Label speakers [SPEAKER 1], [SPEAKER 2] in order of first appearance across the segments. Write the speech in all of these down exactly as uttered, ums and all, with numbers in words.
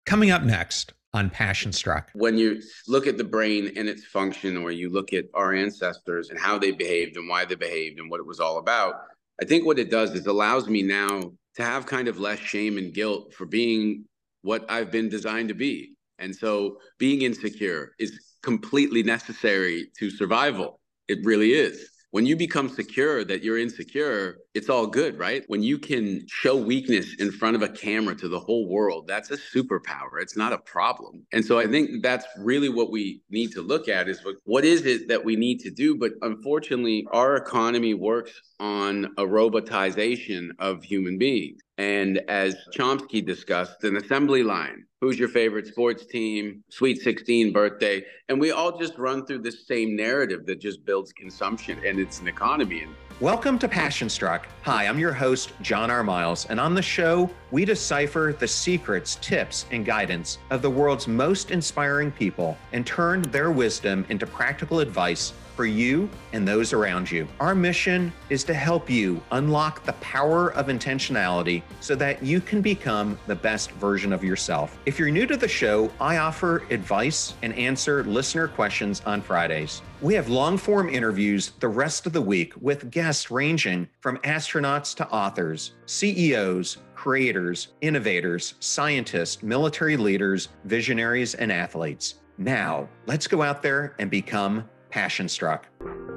[SPEAKER 1] Coming up next on Passion Struck.
[SPEAKER 2] When you look at the brain and its function, or you look at our ancestors and how they behaved and why they behaved and what it was all about, I think what it does is allows me now to have kind of less shame and guilt for being what I've been designed to be. And so being insecure is completely necessary to survival. It really is. When you become secure that you're insecure, it's all good, right? When you can show weakness in front of a camera to the whole world, that's a superpower. It's not a problem. And so I think that's really what we need to look at is what, what is it that we need to do? But unfortunately, our economy works on a robotization of human beings. And as Chomsky discussed, an assembly line. Who's your favorite sports team? Sweet sixteen birthday. And we all just run through this same narrative that just builds consumption, and it's an economy. And
[SPEAKER 1] Welcome to Passion Struck. Hi, I'm your host, John R. Miles, and on the show, we decipher the secrets, tips, and guidance of the world's most inspiring people and turn their wisdom into practical advice for you and those around you. Our mission is to help you unlock the power of intentionality so that you can become the best version of yourself. If you're new to the show, I offer advice and answer listener questions on Fridays. We have long-form interviews the rest of the week with guests ranging from astronauts to authors, C E Os, creators, innovators, scientists, military leaders, visionaries, and athletes. Now, let's go out there and become Passion Struck.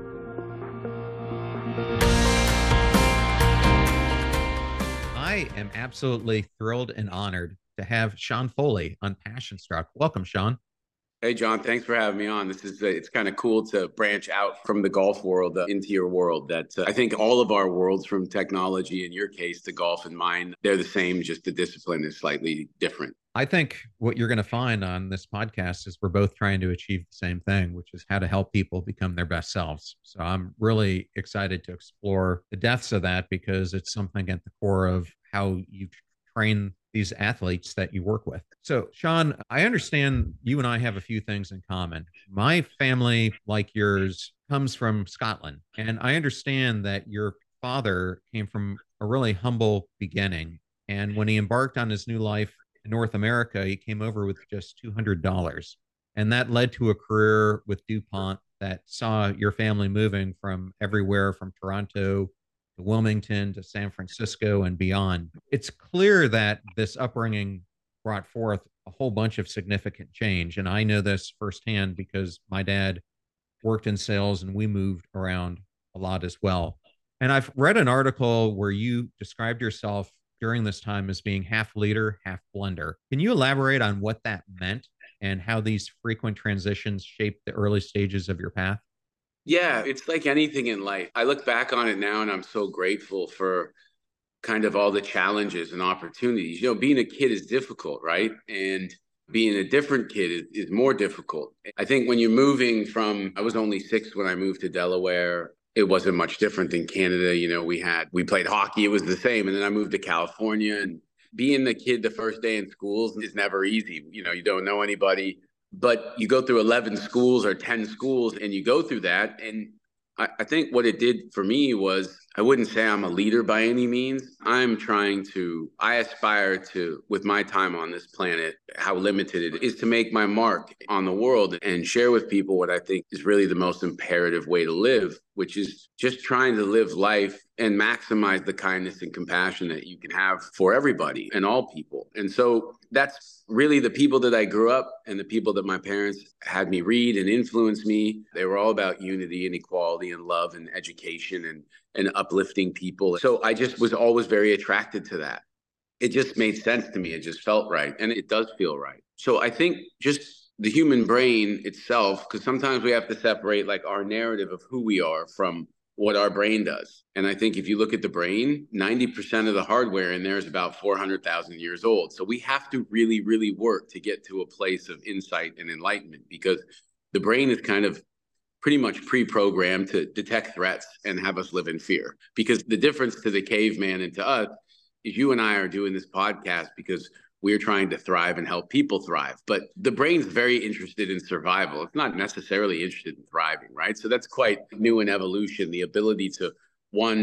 [SPEAKER 1] I am absolutely thrilled and honored to have Sean Foley on Passion Struck. Welcome, Sean.
[SPEAKER 2] Hey, John, thanks for having me on. This is, uh, it's kind of cool to branch out from the golf world uh, into your world. That uh, I think all of our worlds, from technology, in your case, to golf and mine, they're the same, just the discipline is slightly different.
[SPEAKER 1] I think what you're going to find on this podcast is we're both trying to achieve the same thing, which is how to help people become their best selves. So I'm really excited to explore the depths of that because it's something at the core of how you train these athletes that you work with. So, Sean, I understand you and I have a few things in common. My family, like yours, comes from Scotland, and I understand that your father came from a really humble beginning. And when he embarked on his new life in North America, he came over with just two hundred dollars. And that led to a career with DuPont that saw your family moving from everywhere from Toronto to Wilmington to San Francisco and beyond. It's clear that this upbringing brought forth a whole bunch of significant change. And I know this firsthand because my dad worked in sales and we moved around a lot as well. And I've read an article where you described yourself during this time as being half leader, half blender. Can you elaborate on what that meant and how these frequent transitions shaped the early stages of your path?
[SPEAKER 2] Yeah, it's like anything in life. I look back on it now and I'm so grateful for kind of all the challenges and opportunities. You know, being a kid is difficult, right? And being a different kid is, is more difficult. I think when you're moving from, I was only six when I moved to Delaware. It wasn't much different than Canada. You know, we had, we played hockey, it was the same. And then I moved to California, and being the kid the first day in schools is never easy. You know, you don't know anybody, but you go through eleven schools or ten schools and you go through that. And I, I think what it did for me was, I wouldn't say I'm a leader by any means. I'm trying to, I aspire to, with my time on this planet, how limited it is, to make my mark on the world and share with people what I think is really the most imperative way to live, which is just trying to live life and maximize the kindness and compassion that you can have for everybody and all people. And so that's really the people that I grew up and the people that my parents had me read and influence me. They were all about unity and equality and love and education and, and uplifting people. So I just was always very attracted to that. It just made sense to me. It just felt right. And it does feel right. So I think just the human brain itself, because sometimes we have to separate like our narrative of who we are from what our brain does. And I think if you look at the brain, ninety percent of the hardware in there is about four hundred thousand years old. So we have to really, really work to get to a place of insight and enlightenment, because the brain is kind of pretty much pre-programmed to detect threats and have us live in fear. Because the difference to the caveman and to us is you and I are doing this podcast because we're trying to thrive and help people thrive. But the brain's very interested in survival. It's not necessarily interested in thriving, right? So that's quite new in evolution, the ability to, one,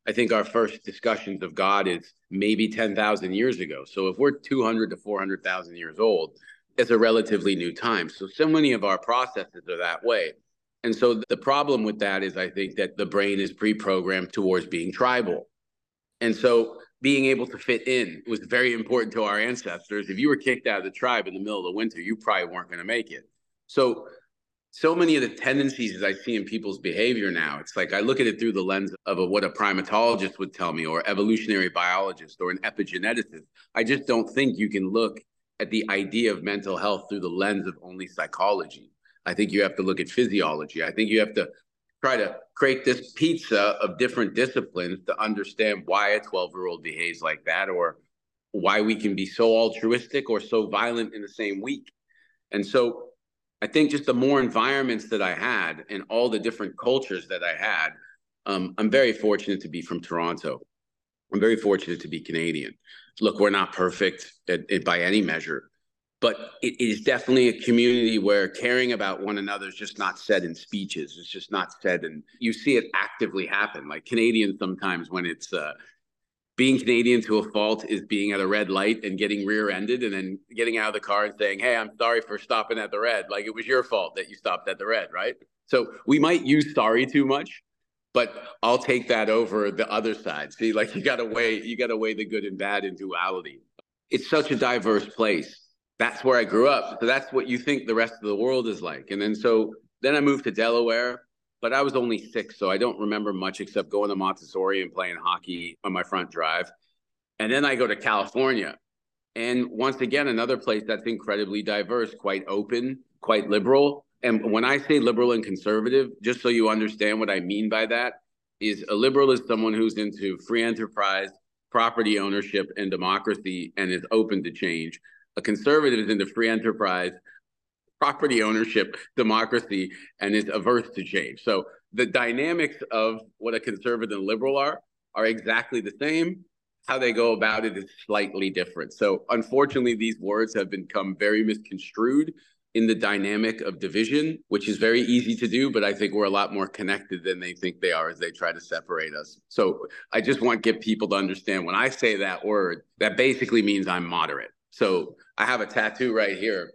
[SPEAKER 2] I think our first discussions of God is maybe ten thousand years ago. So if we're two hundred to four hundred thousand years old, it's a relatively new time. So, so many of our processes are that way. And so the problem with that is I think that the brain is pre-programmed towards being tribal. And so being able to fit in was very important to our ancestors. If you were kicked out of the tribe in the middle of the winter, you probably weren't going to make it. So so many of the tendencies that I see in people's behavior now, it's like I look at it through the lens of a, what a primatologist would tell me, or evolutionary biologist, or an epigeneticist. I just don't think you can look at the idea of mental health through the lens of only psychology. I think you have to look at physiology. I think you have to try to create this pizza of different disciplines to understand why a twelve-year-old behaves like that, or why we can be so altruistic or so violent in the same week. And so I think just the more environments that I had and all the different cultures that I had, um, I'm very fortunate to be from Toronto. I'm very fortunate to be Canadian. Look, we're not perfect at, at, by any measure, but it is definitely a community where caring about one another is just not said in speeches. It's just not said, and you see it actively happen. Like Canadians sometimes, when it's uh, being Canadian to a fault is being at a red light and getting rear-ended and then getting out of the car and saying, hey, I'm sorry for stopping at the red. Like it was your fault that you stopped at the red, right? So we might use sorry too much, but I'll take that over the other side. See, like you got to weigh, you got to weigh the good and bad in duality. It's such a diverse place. That's where I grew up. So that's what you think the rest of the world is like. And then so then I moved to Delaware. But I was only six, so I don't remember much except going to Montessori and playing hockey on my front drive. And then I go to California. And once again, another place that's incredibly diverse, quite open, quite liberal. And when I say liberal and conservative, just so you understand what I mean by that, is a liberal is someone who's into free enterprise, property ownership, and democracy, and is open to change. A conservative is into free enterprise, property ownership, democracy, and is averse to change. So the dynamics of what a conservative and liberal are are exactly the same. How they go about it is slightly different. So unfortunately, these words have become very misconstrued in the dynamic of division, which is very easy to do, but I think we're a lot more connected than they think they are as they try to separate us. So I just want to get people to understand when I say that word, that basically means I'm moderate. So I have a tattoo right here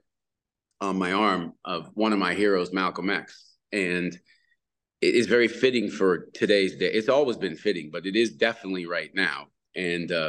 [SPEAKER 2] on my arm of one of my heroes, Malcolm X. And it is very fitting for today's day. It's always been fitting, but it is definitely right now. And uh,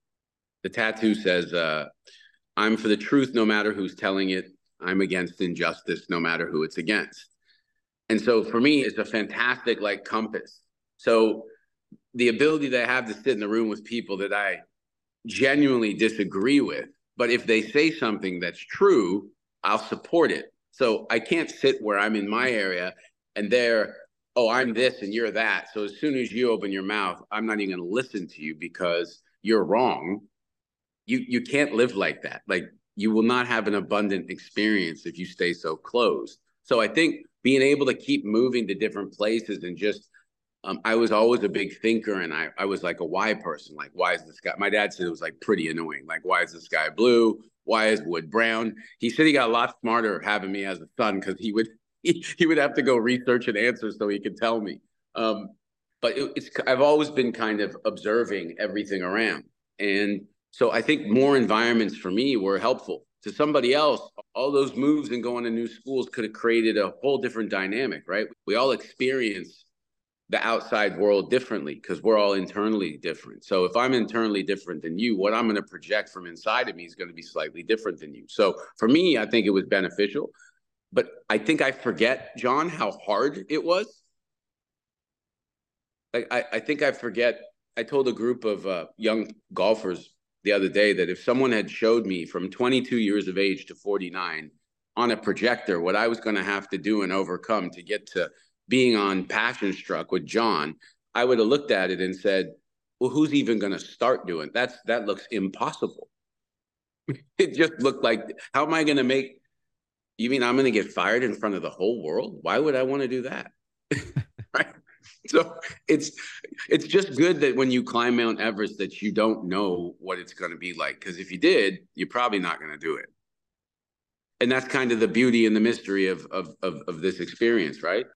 [SPEAKER 2] the tattoo says, uh, I'm for the truth, no matter who's telling it. I'm against injustice, no matter who it's against. And so for me, it's a fantastic like compass. So the ability that I have to sit in the room with people that I genuinely disagree with, but if they say something that's true, I'll support it. So I can't sit where I'm in my area and they're, oh, I'm this and you're that. So as soon as you open your mouth, I'm not even going to listen to you because you're wrong. You you can't live like that. Like you will not have an abundant experience if you stay so closed. So I think being able to keep moving to different places and just, um, I was always a big thinker and I, I was like a why person. Like, why is the sky? My dad said it was like pretty annoying. Like, why is the sky blue? Why is wood brown? He said he got a lot smarter having me as a son because he would he, he would have to go research an answer so he could tell me. Um, but it, it's I've always been kind of observing everything around. And so I think more environments for me were helpful. To somebody else, all those moves and going to new schools could have created a whole different dynamic, right? We all experience the outside world differently because we're all internally different. So if I'm internally different than you, what I'm going to project from inside of me is going to be slightly different than you. So for me, I think it was beneficial, but I think I forget, John, how hard it was. Like I, I think I forget, I told a group of uh, young golfers the other day that if someone had showed me from twenty-two years of age to forty-nine on a projector, what I was going to have to do and overcome to get to being on Passion Struck with John, I would have looked at it and said, well, who's even going to start doing that's that looks impossible. It just looked like, how am I going to make, you mean I'm going to get fired in front of the whole world? Why would I want to do that? Right. So it's it's just good that when you climb Mount Everest that you don't know what it's going to be like, because if you did, you're probably not going to do it. And that's kind of the beauty and the mystery of, of of of this experience, right?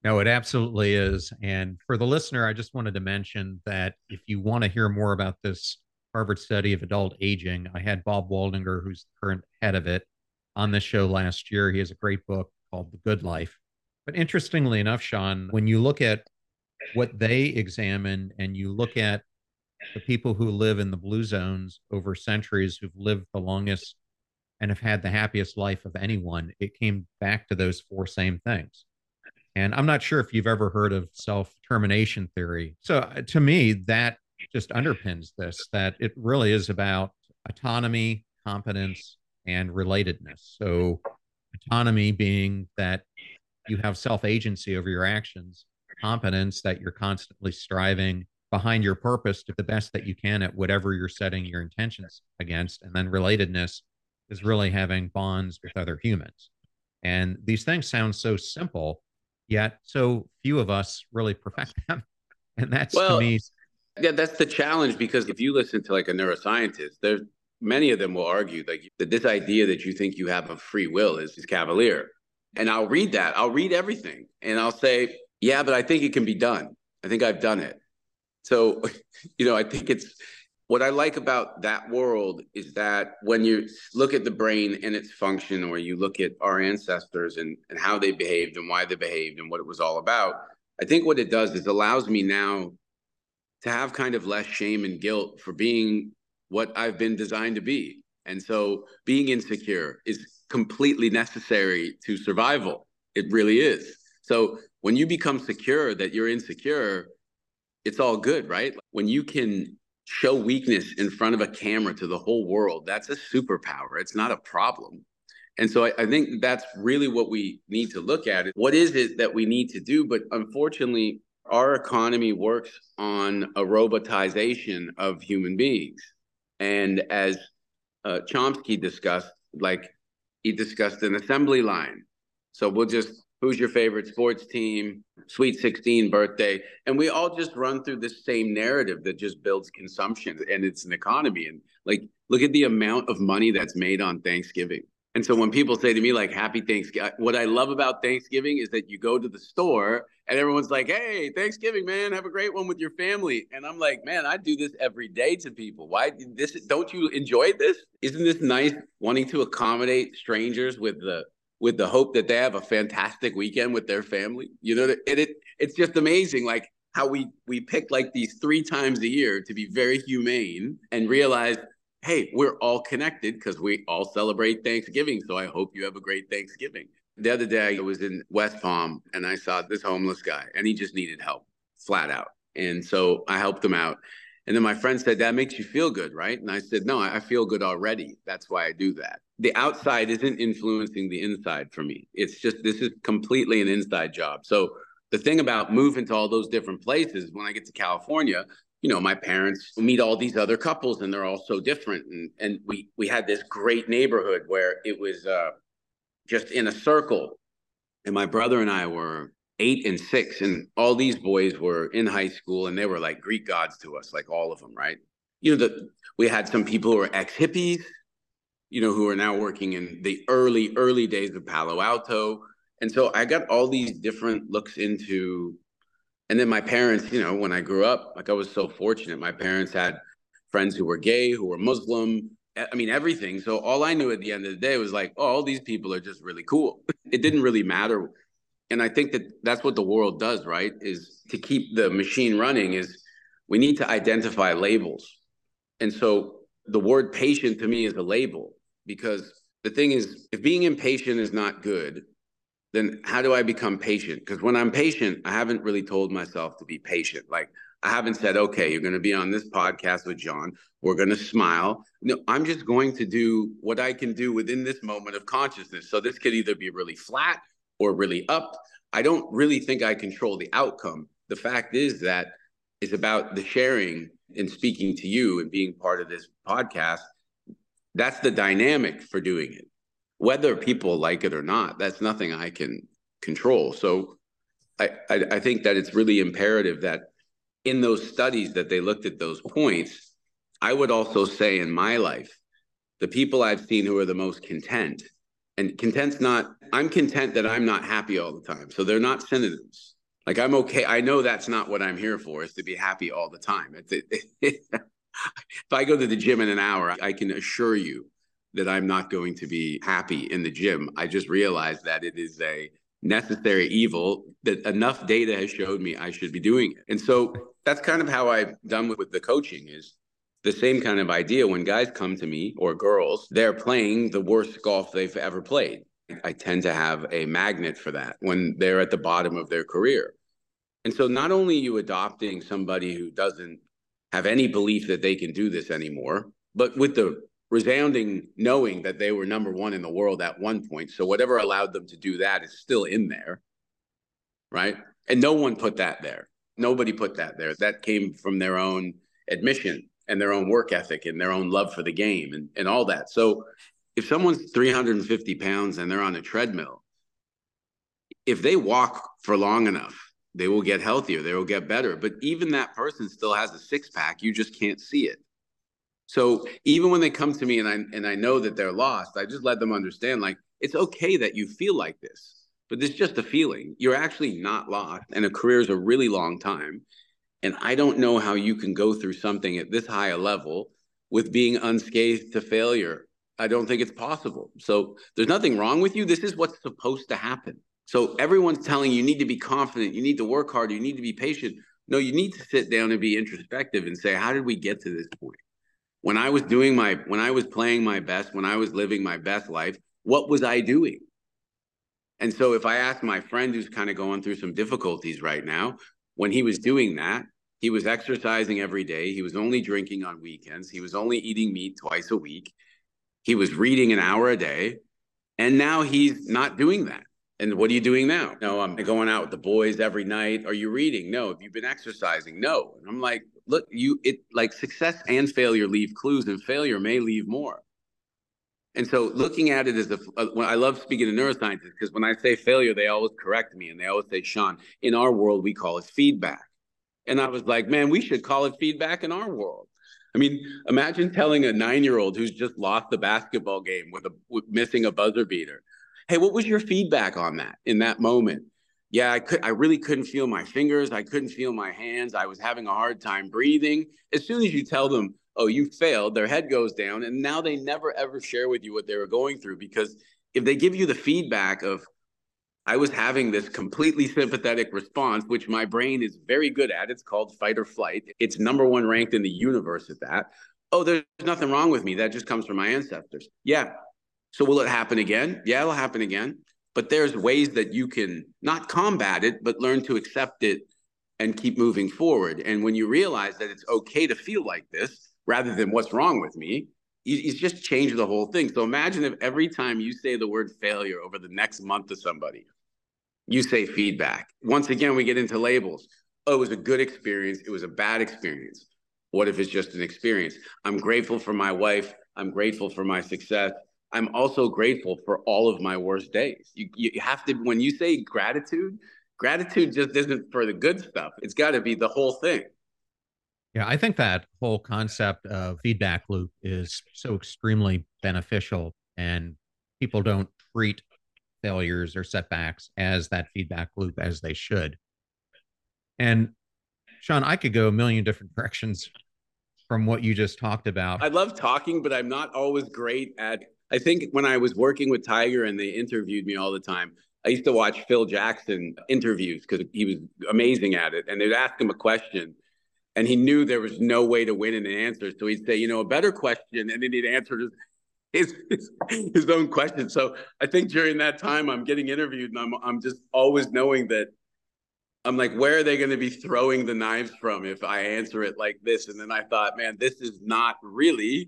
[SPEAKER 1] No, it absolutely is. And for the listener, I just wanted to mention that if you want to hear more about this Harvard study of adult aging, I had Bob Waldinger, who's the current head of it, on this show last year. He has a great book called The Good Life. But interestingly enough, Sean, when you look at what they examined and you look at the people who live in the blue zones over centuries, who've lived the longest and have had the happiest life of anyone, it came back to those four same things. And I'm not sure if you've ever heard of self termination theory. So uh, to me, that just underpins this, that it really is about autonomy, competence, and relatedness. So autonomy being that you have self agency over your actions, competence that you're constantly striving behind your purpose to the best that you can at whatever you're setting your intentions against. And then relatedness is really having bonds with other humans. And these things sound so simple, yet so few of us really perfect them. And that's to
[SPEAKER 2] Well,
[SPEAKER 1] me,
[SPEAKER 2] yeah, that's the challenge because if you listen to like a neuroscientist, there's many of them will argue like that this idea that you think you have of free will is, is cavalier. And I'll read that. I'll read everything and I'll say, yeah, but I think it can be done. I think I've done it. So, you know, I think it's what I like about that world is that when you look at the brain and its function, or you look at our ancestors and, and how they behaved and why they behaved and what it was all about, I think what it does is allows me now to have kind of less shame and guilt for being what I've been designed to be. And so being insecure is completely necessary to survival. It really is. So when you become secure that you're insecure, it's all good, right? When you can show weakness in front of a camera to the whole world, that's a superpower. It's not a problem. And so I, I think that's really what we need to look at. What is it that we need to do? But unfortunately, our economy works on a robotization of human beings. And as uh, Chomsky discussed, like he discussed an assembly line. So we'll just, who's your favorite sports team, Sweet sixteen birthday. And we all just run through this same narrative that just builds consumption and it's an economy. And like, look at the amount of money that's made on Thanksgiving. And so when people say to me, like, happy Thanksgiving, what I love about Thanksgiving is that you go to the store and everyone's like, hey, Thanksgiving, man, have a great one with your family. And I'm like, man, I do this every day to people. Why this? Don't you enjoy this? Isn't this nice wanting to accommodate strangers with the with the hope that they have a fantastic weekend with their family? You know, it, it it's just amazing, like how we we pick like these three times a year to be very humane and realize, hey, we're all connected because we all celebrate Thanksgiving. So I hope you have a great Thanksgiving. The other day I was in West Palm and I saw this homeless guy and he just needed help flat out. And so I helped him out. And then my friend said, that makes you feel good, right? And I said, no, I feel good already. That's why I do that. The outside isn't influencing the inside for me. It's just, this is completely an inside job. So the thing about moving to all those different places, when I get to California, you know, my parents meet all these other couples and they're all so different. And, and we, we had this great neighborhood where it was uh, just in a circle. And my brother and I were eight and six, and all these boys were in high school and they were like Greek gods to us, like all of them, right? You know, the, we had some people who were ex-hippies, you know, who are now working in the early, early days of Palo Alto. And so I got all these different looks into, and then my parents, you know, when I grew up, like I was so fortunate. My parents had friends who were gay, who were Muslim. I mean, everything. So all I knew at the end of the day was like, oh, all these people are just really cool. It didn't really matter. And I think that that's what the world does, right? Is to keep the machine running is we need to identify labels. And so the word patient to me is a label, because the thing is, if being impatient is not good, then how do I become patient? Because when I'm patient, I haven't really told myself to be patient. Like I haven't said, okay, you're going to be on this podcast with John. We're going to smile. No, I'm just going to do what I can do within this moment of consciousness. So this could either be really flat or really up. I don't really think I control the outcome. The fact is that it's about the sharing and speaking to you and being part of this podcast. That's the dynamic for doing it. Whether people like it or not, that's nothing I can control. So I, I, I think that it's really imperative that in those studies that they looked at those points, I would also say in my life, the people I've seen who are the most content, and content's not I'm content that I'm not happy all the time. So they're not synonyms. Like I'm okay. I know that's not what I'm here for, is to be happy all the time. It's, it, it, if I go to the gym in an hour, I can assure you that I'm not going to be happy in the gym. I just realized that it is a necessary evil that enough data has showed me I should be doing it. And so that's kind of how I've done with, with the coaching, is the same kind of idea. When guys come to me, or girls, they're playing the worst golf they've ever played. I tend to have a magnet for that when they're at the bottom of their career. And so not only are you adopting somebody who doesn't have any belief that they can do this anymore, but with the resounding knowing that they were number one in the world at one point. So whatever allowed them to do that is still in there, right? And no one put that there. Nobody put that there. That came from their own admission and their own work ethic and their own love for the game and, and all that. So if someone's three hundred fifty pounds and they're on a treadmill, if they walk for long enough, they will get healthier, they will get better. But even that person still has a six pack, you just can't see it. So even when they come to me and I and I know that they're lost, I just let them understand, like, it's okay that you feel like this, but it's just a feeling. You're actually not lost, and a career is a really long time. And I don't know how you can go through something at this high a level with being unscathed to failure. I don't think it's possible. So there's nothing wrong with you. This is what's supposed to happen. So everyone's telling you, you need to be confident, you need to work hard, you need to be patient. No, you need to sit down and be introspective and say, how did we get to this point? When I was doing my, when I was playing my best, when I was living my best life, what was I doing? And so if I ask my friend who's kind of going through some difficulties right now, when he was doing that, he was exercising every day. He was only drinking on weekends. He was only eating meat twice a week. He was reading an hour a day. And now he's not doing that. And what are you doing now? No, I'm going out with the boys every night. Are you reading? No. Have you been exercising? No. And I'm like, look, you, it like success and failure leave clues, and failure may leave more. And so looking at it as a, when I love speaking to neuroscientists, because when I say failure, they always correct me and they always say, Sean, in our world, we call it feedback. And I was like, man, we should call it feedback in our world. I mean, imagine telling a nine-year-old who's just lost the basketball game with a with missing a buzzer beater, hey, what was your feedback on that in that moment? Yeah, I could. I really couldn't feel my fingers. I couldn't feel my hands. I was having a hard time breathing. As soon as you tell them, oh, you failed, their head goes down, and now they never ever share with you what they were going through. Because if they give you the feedback of, I was having this completely sympathetic response, which my brain is very good at. It's called fight or flight. It's number one ranked in the universe at that. Oh, there's nothing wrong with me. That just comes from my ancestors. Yeah. So will it happen again? Yeah, it'll happen again. But there's ways that you can not combat it, but learn to accept it and keep moving forward. And when you realize that it's okay to feel like this, rather than what's wrong with me, you just change the whole thing. So imagine if every time you say the word failure over the next month to somebody, you say feedback. Once again, we get into labels. Oh, it was a good experience. It was a bad experience. What if it's just an experience? I'm grateful for my wife. I'm grateful for my success. I'm also grateful for all of my worst days. You, you have to, when you say gratitude, gratitude just isn't for the good stuff. It's got to be the whole thing.
[SPEAKER 1] Yeah, I think that whole concept of feedback loop is so extremely beneficial, and people don't treat failures or setbacks as that feedback loop as they should. And Sean, I could go a million different directions from what you just talked about.
[SPEAKER 2] I love talking, but I'm not always great at, I think when I was working with Tiger and they interviewed me all the time, I used to watch Phil Jackson interviews because he was amazing at it. And they'd ask him a question and he knew there was no way to win an answer. So he'd say, you know, a better question. And then he'd answer his, his, his own question. So I think during that time I'm getting interviewed and I'm, I'm just always knowing that I'm like, where are they going to be throwing the knives from if I answer it like this? And then I thought, man, this is not really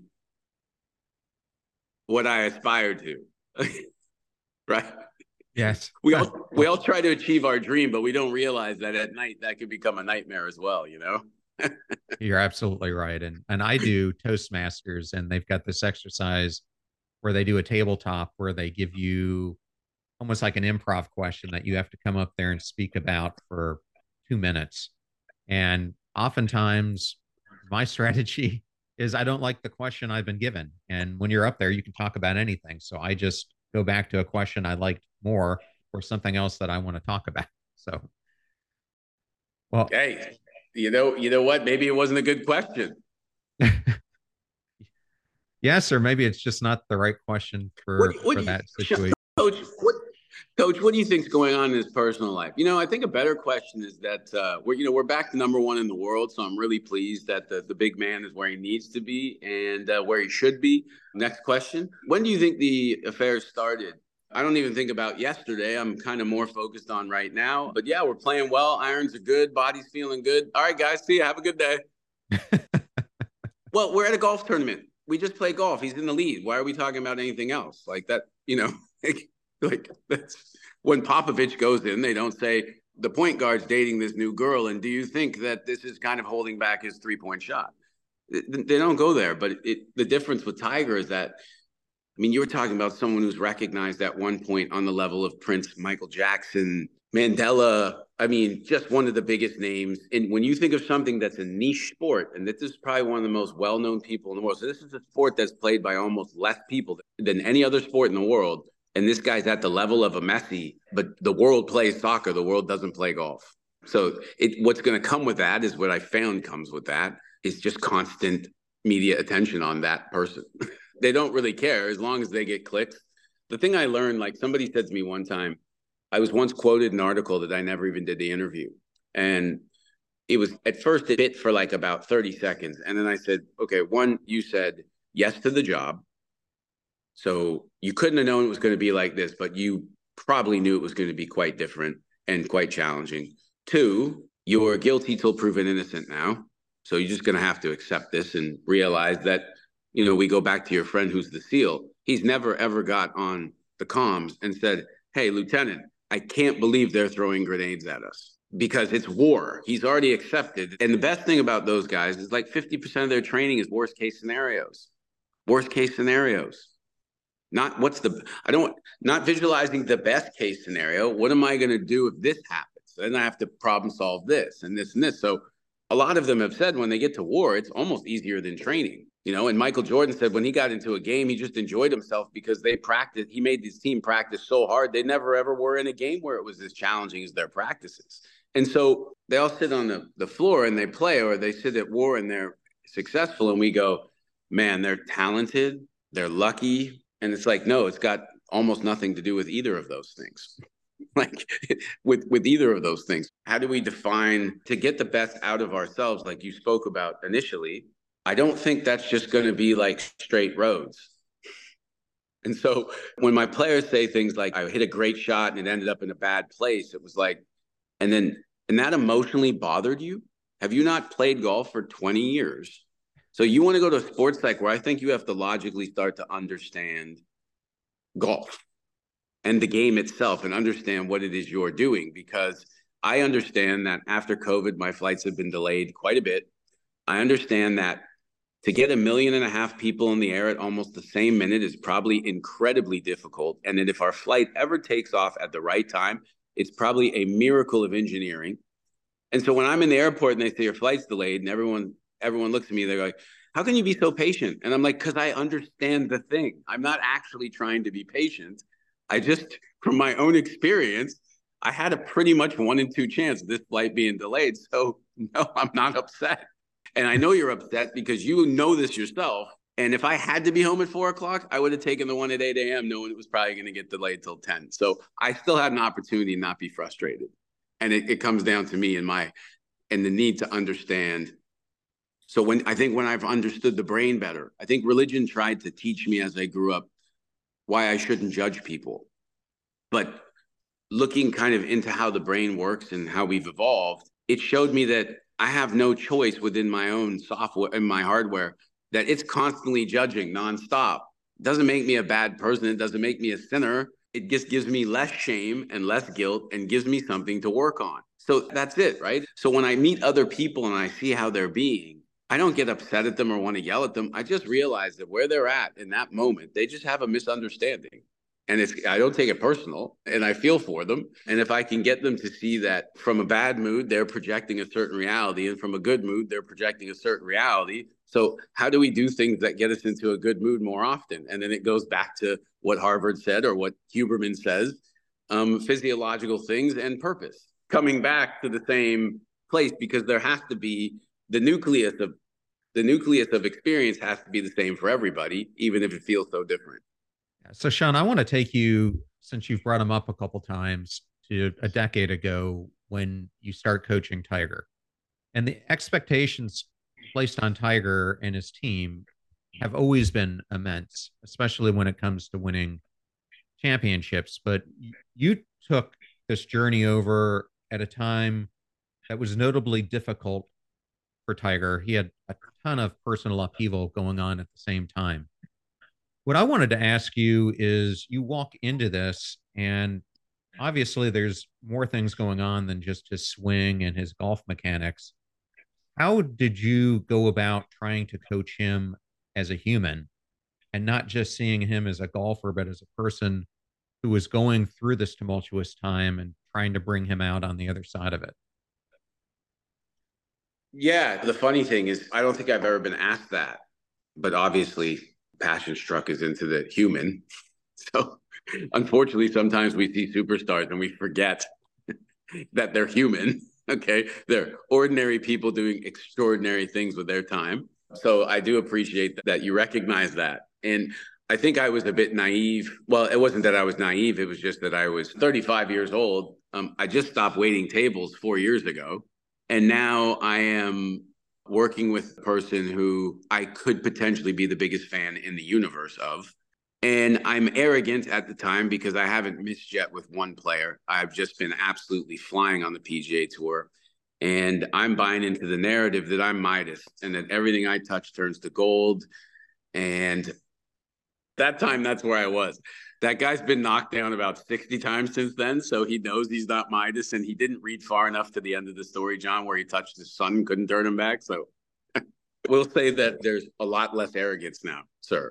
[SPEAKER 2] what I aspired to. Right?
[SPEAKER 1] Yes.
[SPEAKER 2] We all we all try to achieve our dream, but we don't realize that at night that could become a nightmare as well, you know?
[SPEAKER 1] You're absolutely right. And and I do Toastmasters, and they've got this exercise where they do a tabletop where they give you almost like an improv question that you have to come up there and speak about for two minutes. And oftentimes my strategy is I don't like the question I've been given. And when you're up there, you can talk about anything. So I just go back to a question I liked more or something else that I want to talk about. So, well,
[SPEAKER 2] hey, you know, you know what? Maybe it wasn't a good question.
[SPEAKER 1] yes, or maybe it's just not the right question
[SPEAKER 2] What,
[SPEAKER 1] for
[SPEAKER 2] what
[SPEAKER 1] for
[SPEAKER 2] do you,
[SPEAKER 1] that situation.
[SPEAKER 2] Coach? What, Coach? What do you think's going on in his personal life? You know, I think a better question is that uh, we're, you know, we're back to number one in the world, so I'm really pleased that the the big man is where he needs to be and uh, where he should be. Next question: when do you think the affairs started? I don't even think about yesterday. I'm kind of more focused on right now. But yeah, we're playing well. Irons are good. Body's feeling good. All right, guys. See you. Have a good day. Well, we're at a golf tournament. We just play golf. He's in the lead. Why are we talking about anything else? Like that, you know, like, like that's when Popovich goes in, they don't say the point guard's dating this new girl. And do you think that this is kind of holding back his three point shot? They don't go there. But it, the difference with Tiger is that, I mean, you were talking about someone who's recognized at one point on the level of Prince, Michael Jackson, Mandela. I mean, just one of the biggest names. And when you think of something that's a niche sport, and this is probably one of the most well-known people in the world. So this is a sport that's played by almost less people than any other sport in the world. And this guy's at the level of a Messi, but the world plays soccer. The world doesn't play golf. So it, what's going to come with that is what I found comes with that is just constant media attention on that person. They don't really care as long as they get clicks. The thing I learned, like somebody said to me one time, I was once quoted an article that I never even did the interview. And it was at first it bit for like about thirty seconds. And then I said, okay, one, you said yes to the job. So you couldn't have known it was going to be like this, but you probably knew it was going to be quite different and quite challenging. Two, you're guilty till proven innocent now. So you're just going to have to accept this and realize that, you know, we go back to your friend who's the SEAL. He's never, ever got on the comms and said, hey, Lieutenant, I can't believe they're throwing grenades at us because it's war. He's already accepted. And the best thing about those guys is like fifty percent of their training is worst case scenarios. Worst case scenarios. Not what's the, I don't, not visualizing the best case scenario. What am I going to do if this happens? Then I have to problem solve this and this and this. So a lot of them have said when they get to war, it's almost easier than training. You know, and Michael Jordan said when he got into a game, he just enjoyed himself because they practiced. He made his team practice so hard. They never, ever were in a game where it was as challenging as their practices. And so they all sit on the, the floor and they play, or they sit at war and they're successful. And we go, man, they're talented. They're lucky. And it's like, no, it's got almost nothing to do with either of those things. Like with, with either of those things. How do we define to get the best out of ourselves, like you spoke about initially? I don't think that's just going to be like straight roads. And so when my players say things like, I hit a great shot and it ended up in a bad place, it was like, and then, and that emotionally bothered you? Have you not played golf for twenty years? So you want to go to a sports psych where I think you have to logically start to understand golf and the game itself and understand what it is you're doing. Because I understand that after COVID, my flights have been delayed quite a bit. I understand that to get a million and a half people in the air at almost the same minute is probably incredibly difficult. And that if our flight ever takes off at the right time, it's probably a miracle of engineering. And so when I'm in the airport and they say your flight's delayed and everyone everyone looks at me, they're like, how can you be so patient? And I'm like, because I understand the thing. I'm not actually trying to be patient. I just, from my own experience, I had a pretty much one in two chance of this flight being delayed. So no, I'm not upset. And I know you're upset because you know this yourself. And if I had to be home at four o'clock, I would have taken the one at eight a.m. knowing it was probably going to get delayed till ten. So I still had an opportunity to not be frustrated. And it, it comes down to me and my, and the need to understand. So when, I think when I've understood the brain better, I think religion tried to teach me as I grew up why I shouldn't judge people. But looking kind of into how the brain works and how we've evolved, it showed me that I have no choice within my own software and my hardware, that it's constantly judging nonstop. It doesn't make me a bad person. It doesn't make me a sinner. It just gives me less shame and less guilt and gives me something to work on. So that's it, right? So when I meet other people and I see how they're being, I don't get upset at them or want to yell at them. I just realize that where they're at in that moment, they just have a misunderstanding. And it's, I don't take it personal and I feel for them. And if I can get them to see that from a bad mood, they're projecting a certain reality, and from a good mood, they're projecting a certain reality. So how do we do things that get us into a good mood more often? And then it goes back to what Harvard said or what Huberman says. um, physiological things and purpose, coming back to the same place, because there has to be the nucleus of the nucleus of experience has to be the same for everybody, even if it feels so different.
[SPEAKER 1] So, Sean, I want to take you, since you've brought him up a couple times, to a decade ago when you start coaching Tiger. And the expectations placed on Tiger and his team have always been immense, especially when it comes to winning championships. But you took this journey over at a time that was notably difficult for Tiger. He had a ton of personal upheaval going on at the same time. What I wanted to ask you is, you walk into this, and obviously there's more things going on than just his swing and his golf mechanics. How did you go about trying to coach him as a human, and not just seeing him as a golfer, but as a person who was going through this tumultuous time and trying to bring him out on the other side of it?
[SPEAKER 2] Yeah, the funny thing is, I don't think I've ever been asked that, but obviously passion struck is into the human. So unfortunately, sometimes we see superstars and we forget that they're human. Okay. They're ordinary people doing extraordinary things with their time. So I do appreciate that you recognize that. And I think I was a bit naive. Well, it wasn't that I was naive. It was just that I was thirty-five years old. Um, I just stopped waiting tables four years ago. And now I am working with a person who I could potentially be the biggest fan in the universe of. And I'm arrogant at the time because I haven't missed yet with one player. I've just been absolutely flying on the P G A Tour. And I'm buying into the narrative that I'm Midas and that everything I touch turns to gold. And that time, that's where I was. That guy's been knocked down about sixty times since then, so he knows he's not Midas, and he didn't read far enough to the end of the story, John, where he touched his son and couldn't turn him back. So we'll say that there's a lot less arrogance now, sir.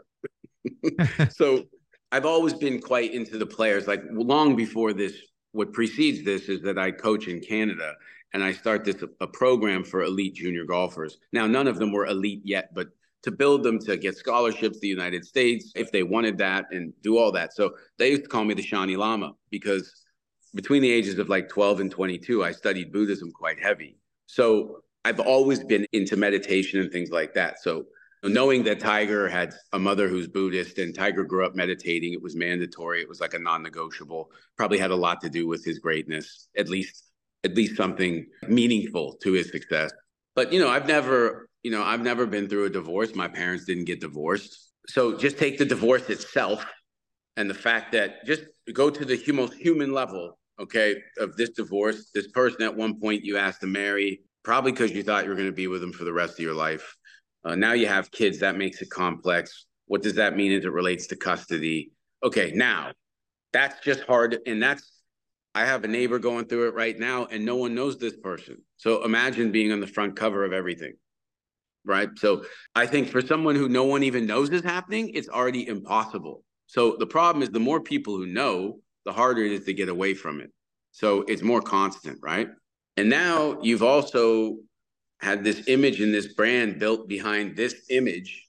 [SPEAKER 2] So I've always been quite into the players. Like, long before this, what precedes this is that I coach in Canada, and I start this a program for elite junior golfers. Now, none of them were elite yet, but to build them to get scholarships to the United States if they wanted that, and do all that. So they used to call me the Shawnee Lama, because between the ages of like twelve and twenty-two, I studied Buddhism quite heavy. So I've always been into meditation and things like that. So knowing that Tiger had a mother who's Buddhist and Tiger grew up meditating, it was mandatory. It was like a non-negotiable, probably had a lot to do with his greatness, at least, at least something meaningful to his success. But, you know, I've never, you know, I've never been through a divorce. My parents didn't get divorced. So just take the divorce itself and the fact that, just go to the most human level, okay, of this divorce. This person at one point you asked to marry, probably because you thought you were going to be with them for the rest of your life. Uh, now you have kids. That makes it complex. What does that mean as it relates to custody? Okay, now that's just hard. And that's, I have a neighbor going through it right now, and no one knows this person. So imagine being on the front cover of everything, right? So I think for someone who no one even knows is happening, it's already impossible. So the problem is, the more people who know, the harder it is to get away from it. So it's more constant, right? And now you've also had this image and this brand built behind this image.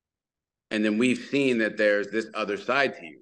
[SPEAKER 2] And then we've seen that there's this other side to you,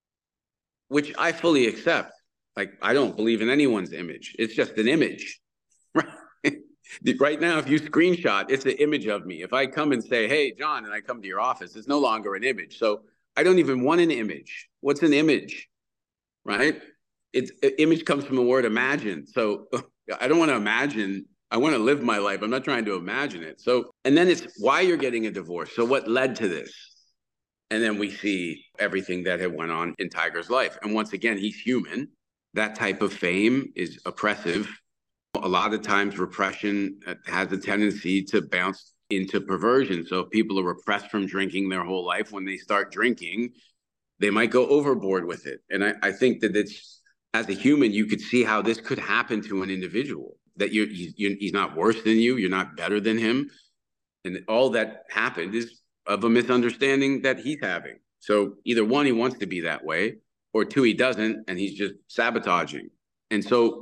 [SPEAKER 2] which I fully accept. Like, I don't believe in anyone's image. It's just an image, right? Right now, if you screenshot, it's an image of me. If I come and say, hey, John, and I come to your office, it's no longer an image. So I don't even want an image. What's an image, right? It's, image comes from the word imagine. So I don't want to imagine. I want to live my life. I'm not trying to imagine it. So, and then it's why you're getting a divorce. So what led to this? And then we see everything that had went on in Tiger's life. And once again, he's human. That type of fame is oppressive. A lot of times repression has a tendency to bounce into perversion. So if people are repressed from drinking their whole life, when they start drinking, they might go overboard with it. And I, I think that it's, as a human, you could see how this could happen to an individual, that you're, you, he's not worse than you, you're not better than him. And all that happened is of a misunderstanding that he's having. So either one, he wants to be that way, or two, he doesn't, and he's just sabotaging. And so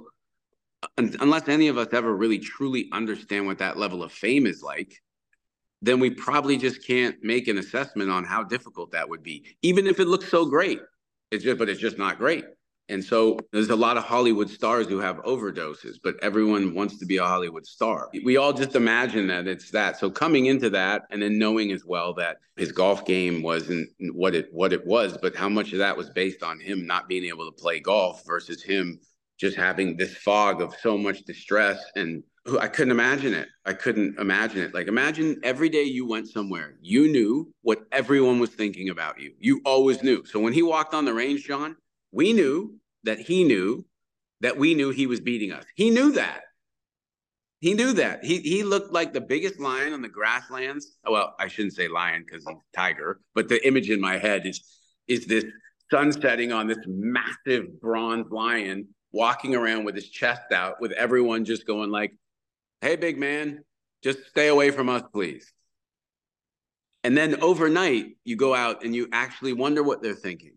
[SPEAKER 2] unless any of us ever really truly understand what that level of fame is like, then we probably just can't make an assessment on how difficult that would be, even if it looks so great. It's just, but it's just not great. And so there's a lot of Hollywood stars who have overdoses, but everyone wants to be a Hollywood star. We all just imagine that it's that. So coming into that and then knowing as well that his golf game wasn't what it what it was, but how much of that was based on him not being able to play golf versus him just having this fog of so much distress. And I couldn't imagine it. I couldn't imagine it. Like, imagine every day you went somewhere, you knew what everyone was thinking about you. You always knew. So when he walked on the range, John, we knew that he knew that we knew he was beating us. He knew that. He knew that. He he looked like the biggest lion on the grasslands. Well, I shouldn't say lion because he's tiger, but the image in my head is is this sun setting on this massive bronze lion walking around with his chest out, with everyone just going like, "Hey, big man, just stay away from us, please." And then overnight, you go out and you actually wonder what they're thinking.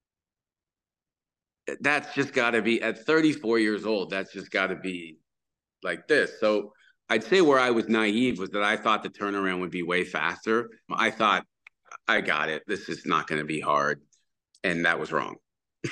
[SPEAKER 2] That's just got to be, at thirty-four years old, that's just got to be like this. So I'd say where I was naive was that I thought the turnaround would be way faster. I thought, I got it. This is not going to be hard. And that was wrong.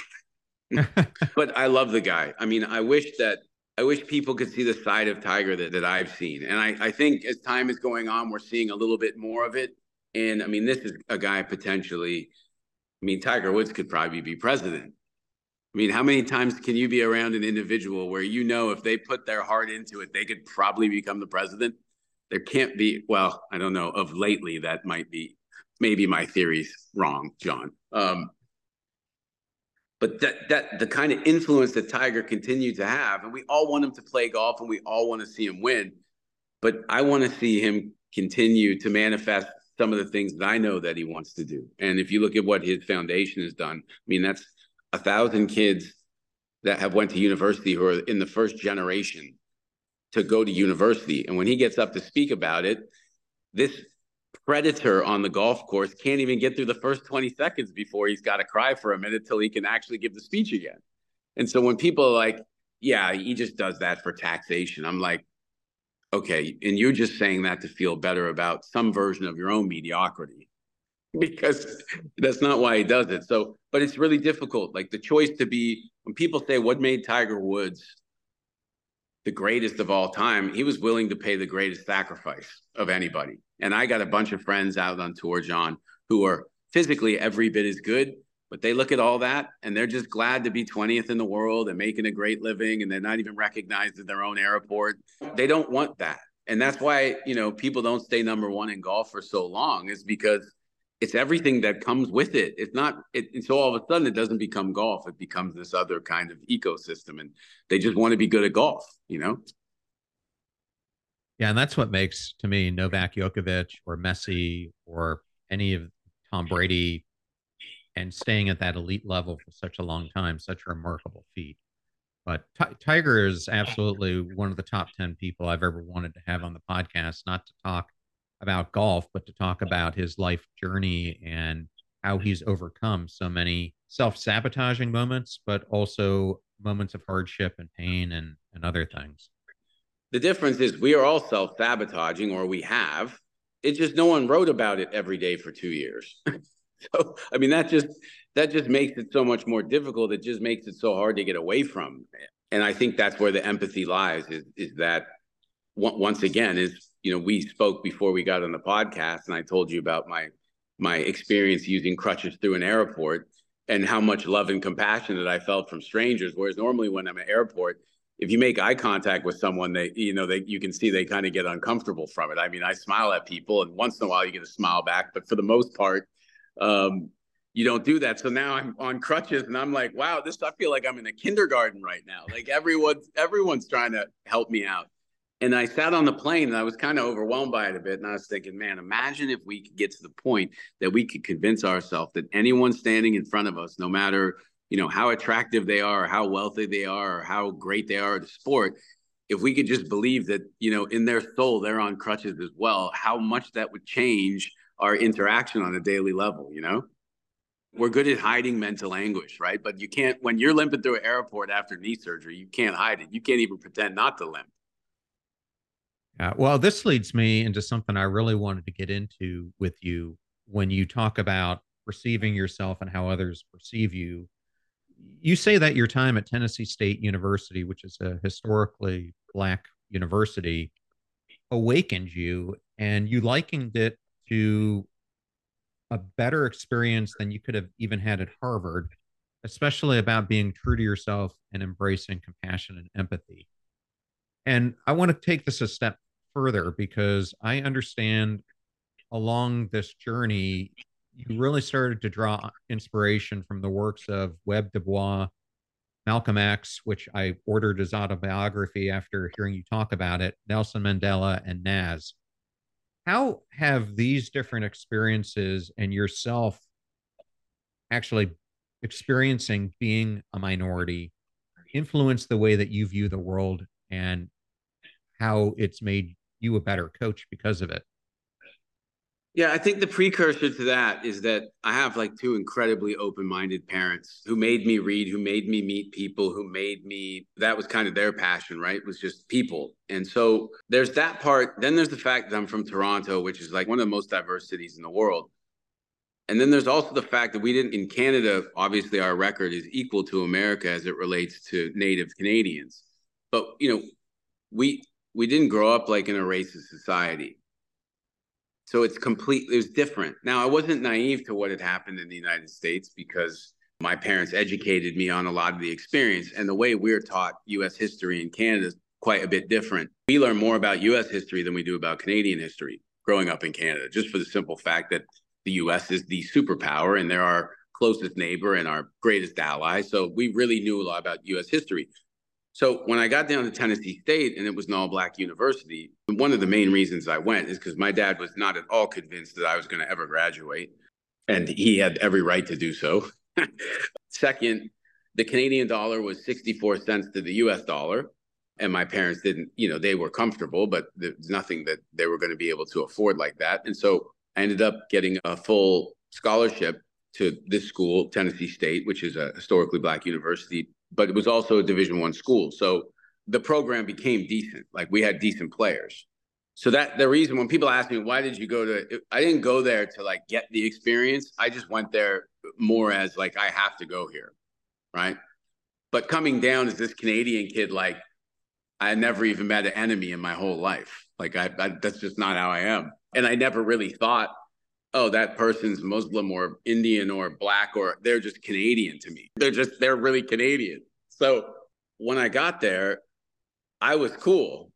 [SPEAKER 2] But I love the guy. I mean, I wish that, I wish people could see the side of Tiger that, that I've seen. And I, I think as time is going on, we're seeing a little bit more of it. And I mean, this is a guy potentially, I mean, Tiger Woods could probably be president. I mean, how many times can you be around an individual where you know if they put their heart into it, they could probably become the president? There can't be, well, I don't know, of lately, that might be, maybe my theory's wrong, John. Um, but that that the kind of influence that Tiger continued to have, and we all want him to play golf and we all want to see him win, but I want to see him continue to manifest some of the things that I know that he wants to do. And if you look at what his foundation has done, I mean, that's a thousand kids that have went to university who are in the first generation to go to university. And when he gets up to speak about it, this predator on the golf course can't even get through the first twenty seconds before he's got to cry for a minute till he can actually give the speech again. And so when people are like, yeah, he just does that for taxation, I'm like, okay, and you're just saying that to feel better about some version of your own mediocrity, because that's not why he does it. So, but it's really difficult. Like the choice to be, when people say what made Tiger Woods the greatest of all time, he was willing to pay the greatest sacrifice of anybody. And I got a bunch of friends out on tour, John, who are physically every bit as good, but they look at all that and they're just glad to be twentieth in the world and making a great living, and they're not even recognized at their own airport. They don't want that. And that's why, you know, people don't stay number one in golf for so long, is because it's everything that comes with it. It's not, it, so all of a sudden it doesn't become golf. It becomes this other kind of ecosystem, and they just want to be good at golf, you know?
[SPEAKER 1] Yeah, and that's what makes, to me, Novak Djokovic or Messi or any of Tom Brady, and staying at that elite level for such a long time, such a remarkable feat. But T- Tiger is absolutely one of the top ten people I've ever wanted to have on the podcast, not to talk about golf, but to talk about his life journey and how he's overcome so many self-sabotaging moments, but also moments of hardship and pain and, and other things.
[SPEAKER 2] The difference is we are all self-sabotaging, or we have. It's just no one wrote about it every day for two years. So, I mean, that just that just makes it so much more difficult. It just makes it so hard to get away from. And I think that's where the empathy lies, is, is that once again, is, you know, we spoke before we got on the podcast, and I told you about my my experience using crutches through an airport and how much love and compassion that I felt from strangers. Whereas normally when I'm at an airport, if you make eye contact with someone, they, you know, they, you can see they kind of get uncomfortable from it. I mean, I smile at people, and once in a while you get a smile back, but for the most part, um, you don't do that. So now I'm on crutches, and I'm like, wow, this, I feel like I'm in a kindergarten right now. Like everyone's, everyone's trying to help me out. And I sat on the plane and I was kind of overwhelmed by it a bit. And I was thinking, man, imagine if we could get to the point that we could convince ourselves that anyone standing in front of us, no matter, you know, how attractive they are, or how wealthy they are, or how great they are at a sport, if we could just believe that, you know, in their soul, they're on crutches as well, how much that would change our interaction on a daily level, you know? We're good at hiding mental anguish, right? But you can't, when you're limping through an airport after knee surgery, you can't hide it. You can't even pretend not to limp.
[SPEAKER 1] Uh, well, this leads me into something I really wanted to get into with you. When you talk about perceiving yourself and how others perceive you, You say that your time at Tennessee State University, which is a historically Black university, awakened you and you likened it to a better experience than you could have even had at Harvard, especially about being true to yourself and embracing compassion and empathy. And I want to take this a step further because I understand along this journey, you really started to draw inspiration from the works of Webb Du Bois, Malcolm X, which I ordered his autobiography after hearing you talk about it, Nelson Mandela, and Naz. How have these different experiences and yourself actually experiencing being a minority influenced the way that you view the world and how it's made you a better coach because of it?
[SPEAKER 2] Yeah, I think the precursor to that is that I have like two incredibly open-minded parents who made me read, who made me meet people, who made me, that was kind of their passion, right? It was just people. And so there's that part. Then there's the fact that I'm from Toronto, which is like one of the most diverse cities in the world. And then there's also the fact that we didn't, in Canada, obviously our record is equal to America as it relates to Native Canadians. But, you know, we we didn't grow up like in a racist society. So it's completely, it was different. Now, I wasn't naive to what had happened in the United States because my parents educated me on a lot of the experience. And the way we're taught U S history in Canada is quite a bit different. We learn more about U S history than we do about Canadian history growing up in Canada, just for the simple fact that the U S is the superpower and they're our closest neighbor and our greatest ally. So we really knew a lot about U S history. So when I got down to Tennessee State and it was an all-Black university, one of the main reasons I went is because my dad was not at all convinced that I was going to ever graduate, and he had every right to do so. Second, the Canadian dollar was sixty-four cents to the U S dollar, and my parents didn't, you know, they were comfortable, but there's nothing that they were going to be able to afford like that. And so I ended up getting a full scholarship to this school, Tennessee State, which is a historically Black university, but it was also a Division One school. So the program became decent. Like we had decent players. So that the reason when people ask me, why did you go to, I didn't go there to like get the experience. I just went there more as like, I have to go here. Right. But coming down as this Canadian kid, like I never even met an enemy in my whole life. Like I, I that's just not how I am. And I never really thought, oh, that person's Muslim or Indian or Black, or they're just Canadian to me. They're just, they're really Canadian. So when I got there, I was cool,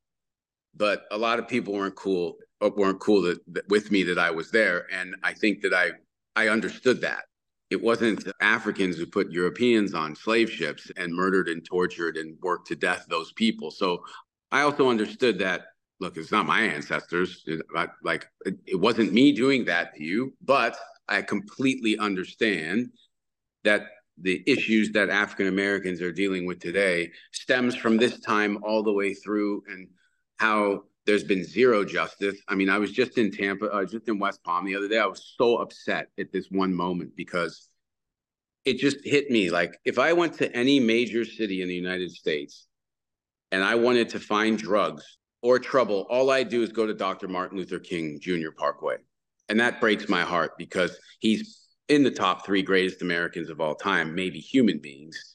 [SPEAKER 2] but a lot of people weren't cool, weren't cool that, that with me that I was there. And I think that I, I understood that. It wasn't Africans who put Europeans on slave ships and murdered and tortured and worked to death those people. So I also understood that, look, it's not my ancestors. It, like, it, it wasn't me doing that to you, but I completely understand that the issues that African Americans are dealing with today stems from this time all the way through, and how there's been zero justice. I mean, I was just in Tampa, I was just in West Palm the other day. I was so upset at this one moment because it just hit me. Like, if I went to any major city in the United States and I wanted to find drugs or trouble, all I do is go to Doctor Martin Luther King Junior Parkway. And that breaks my heart because he's in the top three greatest Americans of all time, maybe human beings.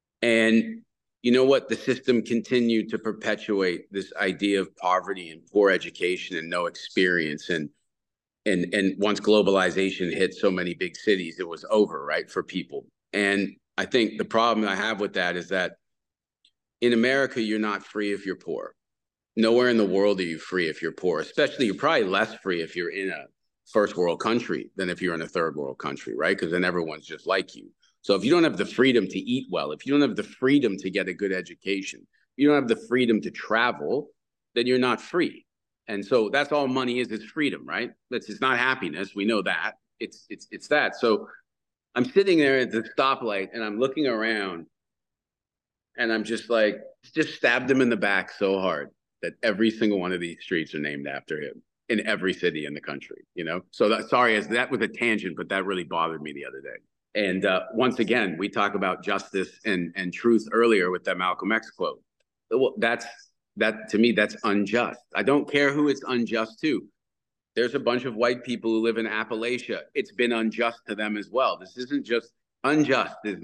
[SPEAKER 2] And you know what? The system continued to perpetuate this idea of poverty and poor education and no experience. And and and once globalization hit so many big cities, it was over, right, for people. And I think the problem I have with that is that in America, you're not free if you're poor. Nowhere in the world are you free if you're poor, especially you're probably less free if you're in a first world country than if you're in a third world country, right? Because then everyone's just like you. So if you don't have the freedom to eat well, if you don't have the freedom to get a good education, if you don't have the freedom to travel, then you're not free. And so that's all money is, is freedom, right? It's, it's not happiness. We know that. It's, it's, it's that. So I'm sitting there at the stoplight and I'm looking around and I'm just like, just stabbed him in the back so hard that every single one of these streets are named after him in every city in the country, you know? So that, sorry, as that was a tangent, but that really bothered me the other day. And uh, once again, we talk about justice and, and truth earlier with that Malcolm X quote. Well, that's, that to me, that's unjust. I don't care who it's unjust to. There's a bunch of white people who live in Appalachia. It's been unjust to them as well. This isn't just unjust, is not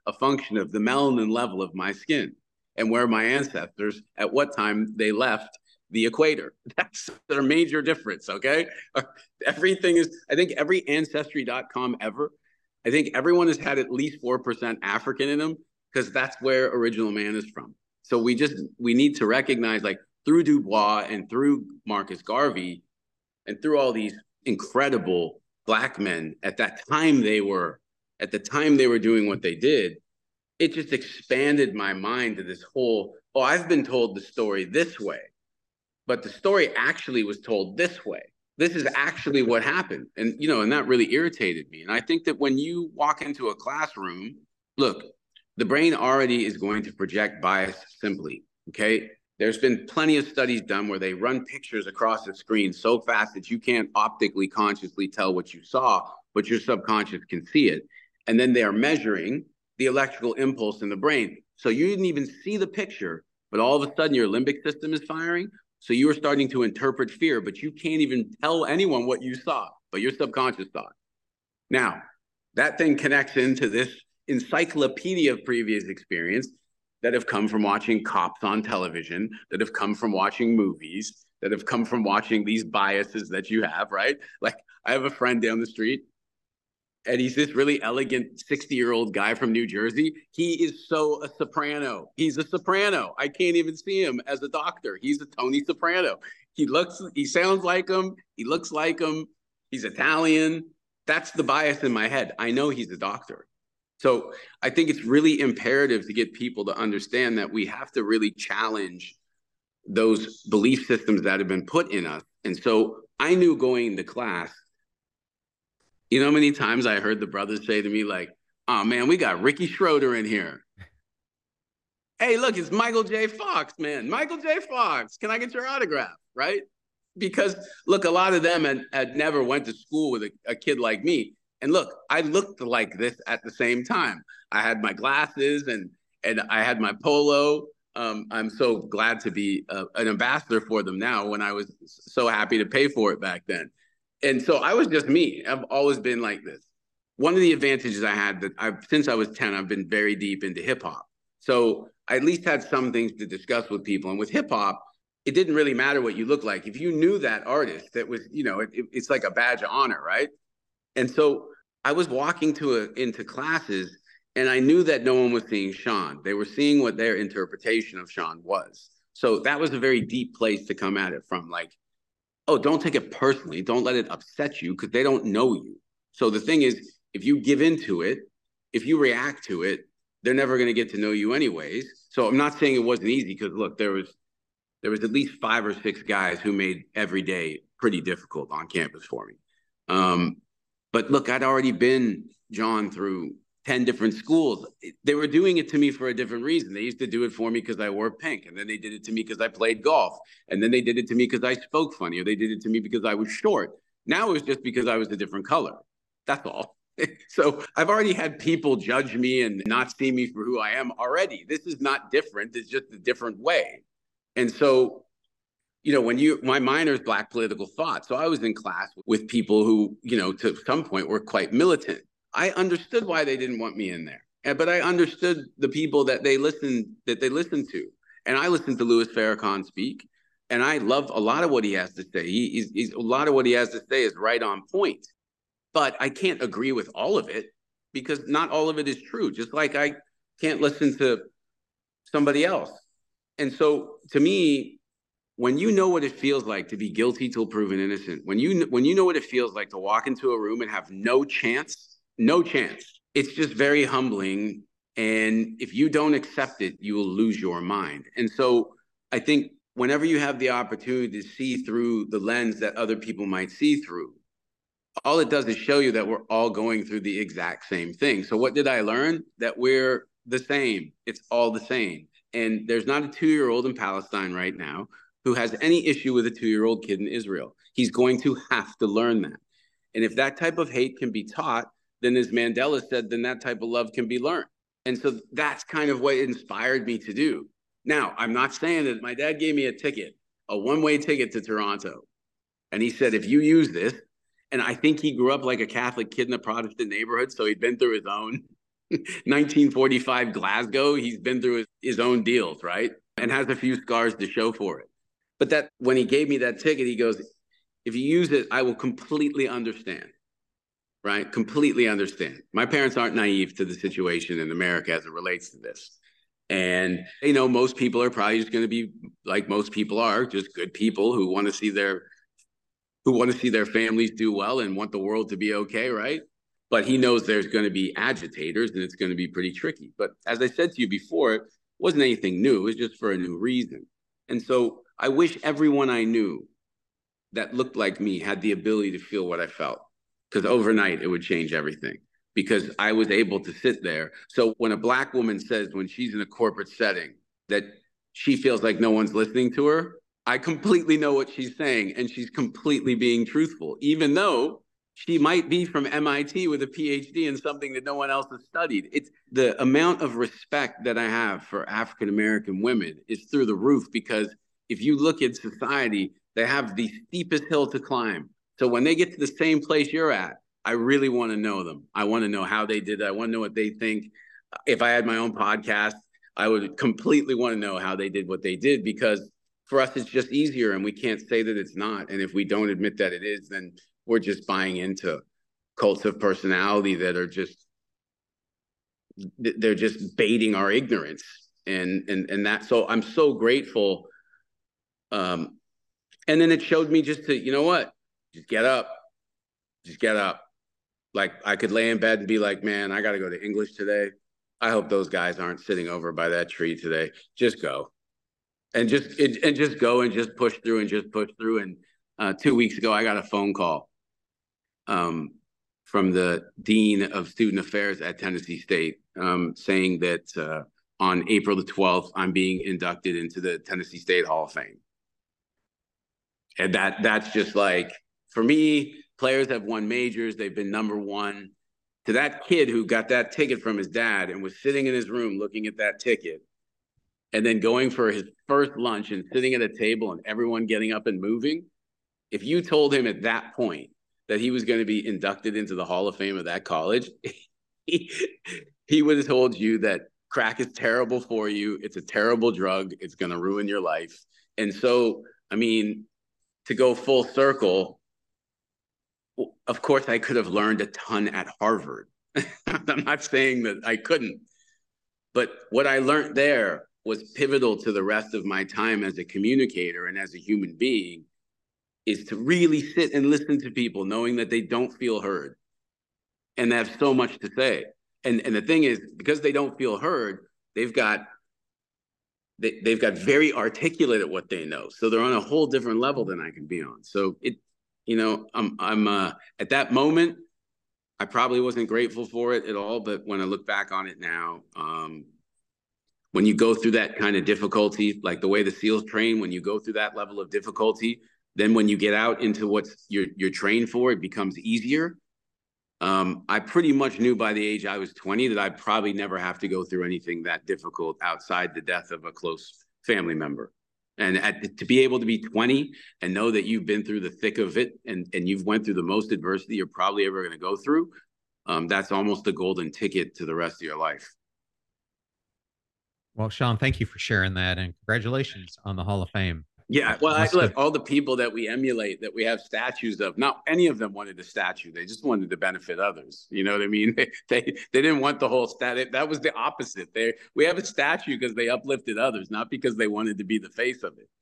[SPEAKER 2] a function of the melanin level of my skin and where my ancestors, at what time they left the equator. That's their major difference, okay? Everything is, I think every ancestry dot com ever, I think everyone has had at least four percent African in them because that's where original man is from. So we just, we need to recognize, like, through Du Bois and through Marcus Garvey and through all these incredible Black men at that time they were, at the time they were doing what they did, it just expanded my mind to this whole, oh, I've been told the story this way, but the story actually was told this way. This is actually what happened. And, you know, and that really irritated me. And I think that when you walk into a classroom, look, the brain already is going to project bias simply, okay? There's been plenty of studies done where they run pictures across the screen so fast that you can't optically consciously tell what you saw, but your subconscious can see it. And then they are measuring the electrical impulse in the brain. So you didn't even see the picture, but all of a sudden your limbic system is firing. So you are starting to interpret fear, but you can't even tell anyone what you saw, but your subconscious saw it. Now, that thing connects into this encyclopedia of previous experience that have come from watching cops on television, that have come from watching movies, that have come from watching these biases that you have, right? Like, I have a friend down the street, and he's this really elegant sixty-year-old guy from New Jersey. He is so a soprano. He's a soprano. I can't even see him as a doctor. He's a Tony Soprano. He looks, he sounds like him. He looks like him. He's Italian. That's the bias in my head. I know he's a doctor. So I think it's really imperative to get people to understand that we have to really challenge those belief systems that have been put in us. And so I knew going to class, you know how many times I heard the brothers say to me, like, oh, man, we got Ricky Schroeder in here. Hey, look, it's Michael J. Fox, man. Michael J. Fox, can I get your autograph, right? Because, look, a lot of them had, had never went to school with a, a kid like me. And look, I looked like this at the same time. I had my glasses and, and I had my polo. Um, I'm so glad to be uh, an ambassador for them now when I was so happy to pay for it back then. And so I was just me. I've always been like this. One of the advantages I had that I've, since I was ten, I've been very deep into hip hop. So I at least had some things to discuss with people. And with hip hop, it didn't really matter what you looked like. If you knew that artist, that was, you know, it, it, it's like a badge of honor, right? And so I was walking to a, into classes, and I knew that no one was seeing Sean. They were seeing what their interpretation of Sean was. So that was a very deep place to come at it from. Like, oh, don't take it personally. Don't let it upset you because they don't know you. So the thing is, if you give into it, if you react to it, they're never going to get to know you anyways. So I'm not saying it wasn't easy because, look, there was there was at least five or six guys who made every day pretty difficult on campus for me. Um, but look, I'd already been, John, through ten different schools. They were doing it to me for a different reason. They used to do it for me because I wore pink. And then they did it to me because I played golf. And then they did it to me because I spoke funny. Or they did it to me because I was short. Now it's just because I was a different color. That's all. So I've already had people judge me and not see me for who I am already. This is not different. It's just a different way. And so, you know, when you, my minor is Black political thought. So I was in class with people who, you know, to some point were quite militant. I understood why they didn't want me in there, but I understood the people that they listened that they listened to, and I listened to Louis Farrakhan speak, and I love a lot of what he has to say. He, he's, he's a lot of what he has to say is right on point, but I can't agree with all of it because not all of it is true. Just like I can't listen to somebody else, and so to me, when you know what it feels like to be guilty till proven innocent, when you when you know what it feels like to walk into a room and have no chance. No chance. It's just very humbling. And if you don't accept it, you will lose your mind. And so I think whenever you have the opportunity to see through the lens that other people might see through, all it does is show you that we're all going through the exact same thing. So what did I learn? That we're the same. It's all the same. And there's not a two-year-old in Palestine right now who has any issue with a two-year-old kid in Israel. He's going to have to learn that. And if that type of hate can be taught, then as Mandela said, then that type of love can be learned. And so that's kind of what inspired me to do. Now, I'm not saying that my dad gave me a ticket, a one-way ticket to Toronto. And he said, if you use this, and I think he grew up like a Catholic kid in a Protestant neighborhood, so he'd been through his own nineteen forty-five Glasgow. He's been through his, his own deals, right? And has a few scars to show for it. But that when he gave me that ticket, he goes, if you use it, I will completely understand, right? Completely understand. My parents aren't naive to the situation in America as it relates to this. And, you know, most people are probably just going to be like most people are, just good people who want to see their who want to see their families do well and want the world to be okay, right? But he knows there's going to be agitators and it's going to be pretty tricky. But as I said to you before, it wasn't anything new. It was just for a new reason. And so I wish everyone I knew that looked like me had the ability to feel what I felt, because overnight it would change everything, because I was able to sit there. So when a Black woman says when she's in a corporate setting that she feels like no one's listening to her, I completely know what she's saying, and she's completely being truthful, even though she might be from M I T with a P H D in something that no one else has studied. It's the amount of respect that I have for African-American women is through the roof, because if you look at society, they have the steepest hill to climb. So when they get to the same place you're at, I really want to know them. I want to know how they did it. I want to know what they think. If I had my own podcast, I would completely want to know how they did what they did, because for us, it's just easier, and we can't say that it's not. And if we don't admit that it is, then we're just buying into cults of personality that are just, they're just baiting our ignorance. And, and, and that, so I'm so grateful. Um, and then it showed me just to, you know what, just get up, just get up. Like I could lay in bed and be like, man, I got to go to English today. I hope those guys aren't sitting over by that tree today. Just go. And just it, and just go and just push through and just push through. And uh, two weeks ago, I got a phone call um, from the dean of student affairs at Tennessee State um, saying that uh, on April the twelfth, I'm being inducted into the Tennessee State Hall of Fame. And that that's just like, for me, players have won majors. They've been number one. To that kid who got that ticket from his dad and was sitting in his room looking at that ticket, and then going for his first lunch and sitting at a table and everyone getting up and moving, if you told him at that point that he was going to be inducted into the Hall of Fame of that college, he, he would have told you that crack is terrible for you. It's a terrible drug. It's going to ruin your life. And so, I mean, to go full circle, of course, I could have learned a ton at Harvard. I'm not saying that I couldn't, but what I learned there was pivotal to the rest of my time as a communicator and as a human being, is to really sit and listen to people knowing that they don't feel heard and they have so much to say. And, and the thing is, because they don't feel heard, they've got, they, they've got very articulate at what they know. So they're on a whole different level than I can be on. So it, you know, I'm, I'm uh, at that moment, I probably wasn't grateful for it at all. But when I look back on it now, um, when you go through that kind of difficulty, like the way the SEALs train, when you go through that level of difficulty, then when you get out into what you're, you're trained for, it becomes easier. Um, I pretty much knew by the age I was twenty that I'd probably never have to go through anything that difficult outside the death of a close family member. And at, to be able to be twenty and know that you've been through the thick of it and, and you've went through the most adversity you're probably ever going to go through, um, that's almost the golden ticket to the rest of your life.
[SPEAKER 1] Well, Sean, thank you for sharing that, and congratulations on the Hall of Fame.
[SPEAKER 2] Yeah, well, I, look, all the people that we emulate, that we have statues of, not any of them wanted a statue. They just wanted to benefit others. You know what I mean? They they, they didn't want the whole statue. That was the opposite. They we have a statue because they uplifted others, not because they wanted to be the face of it.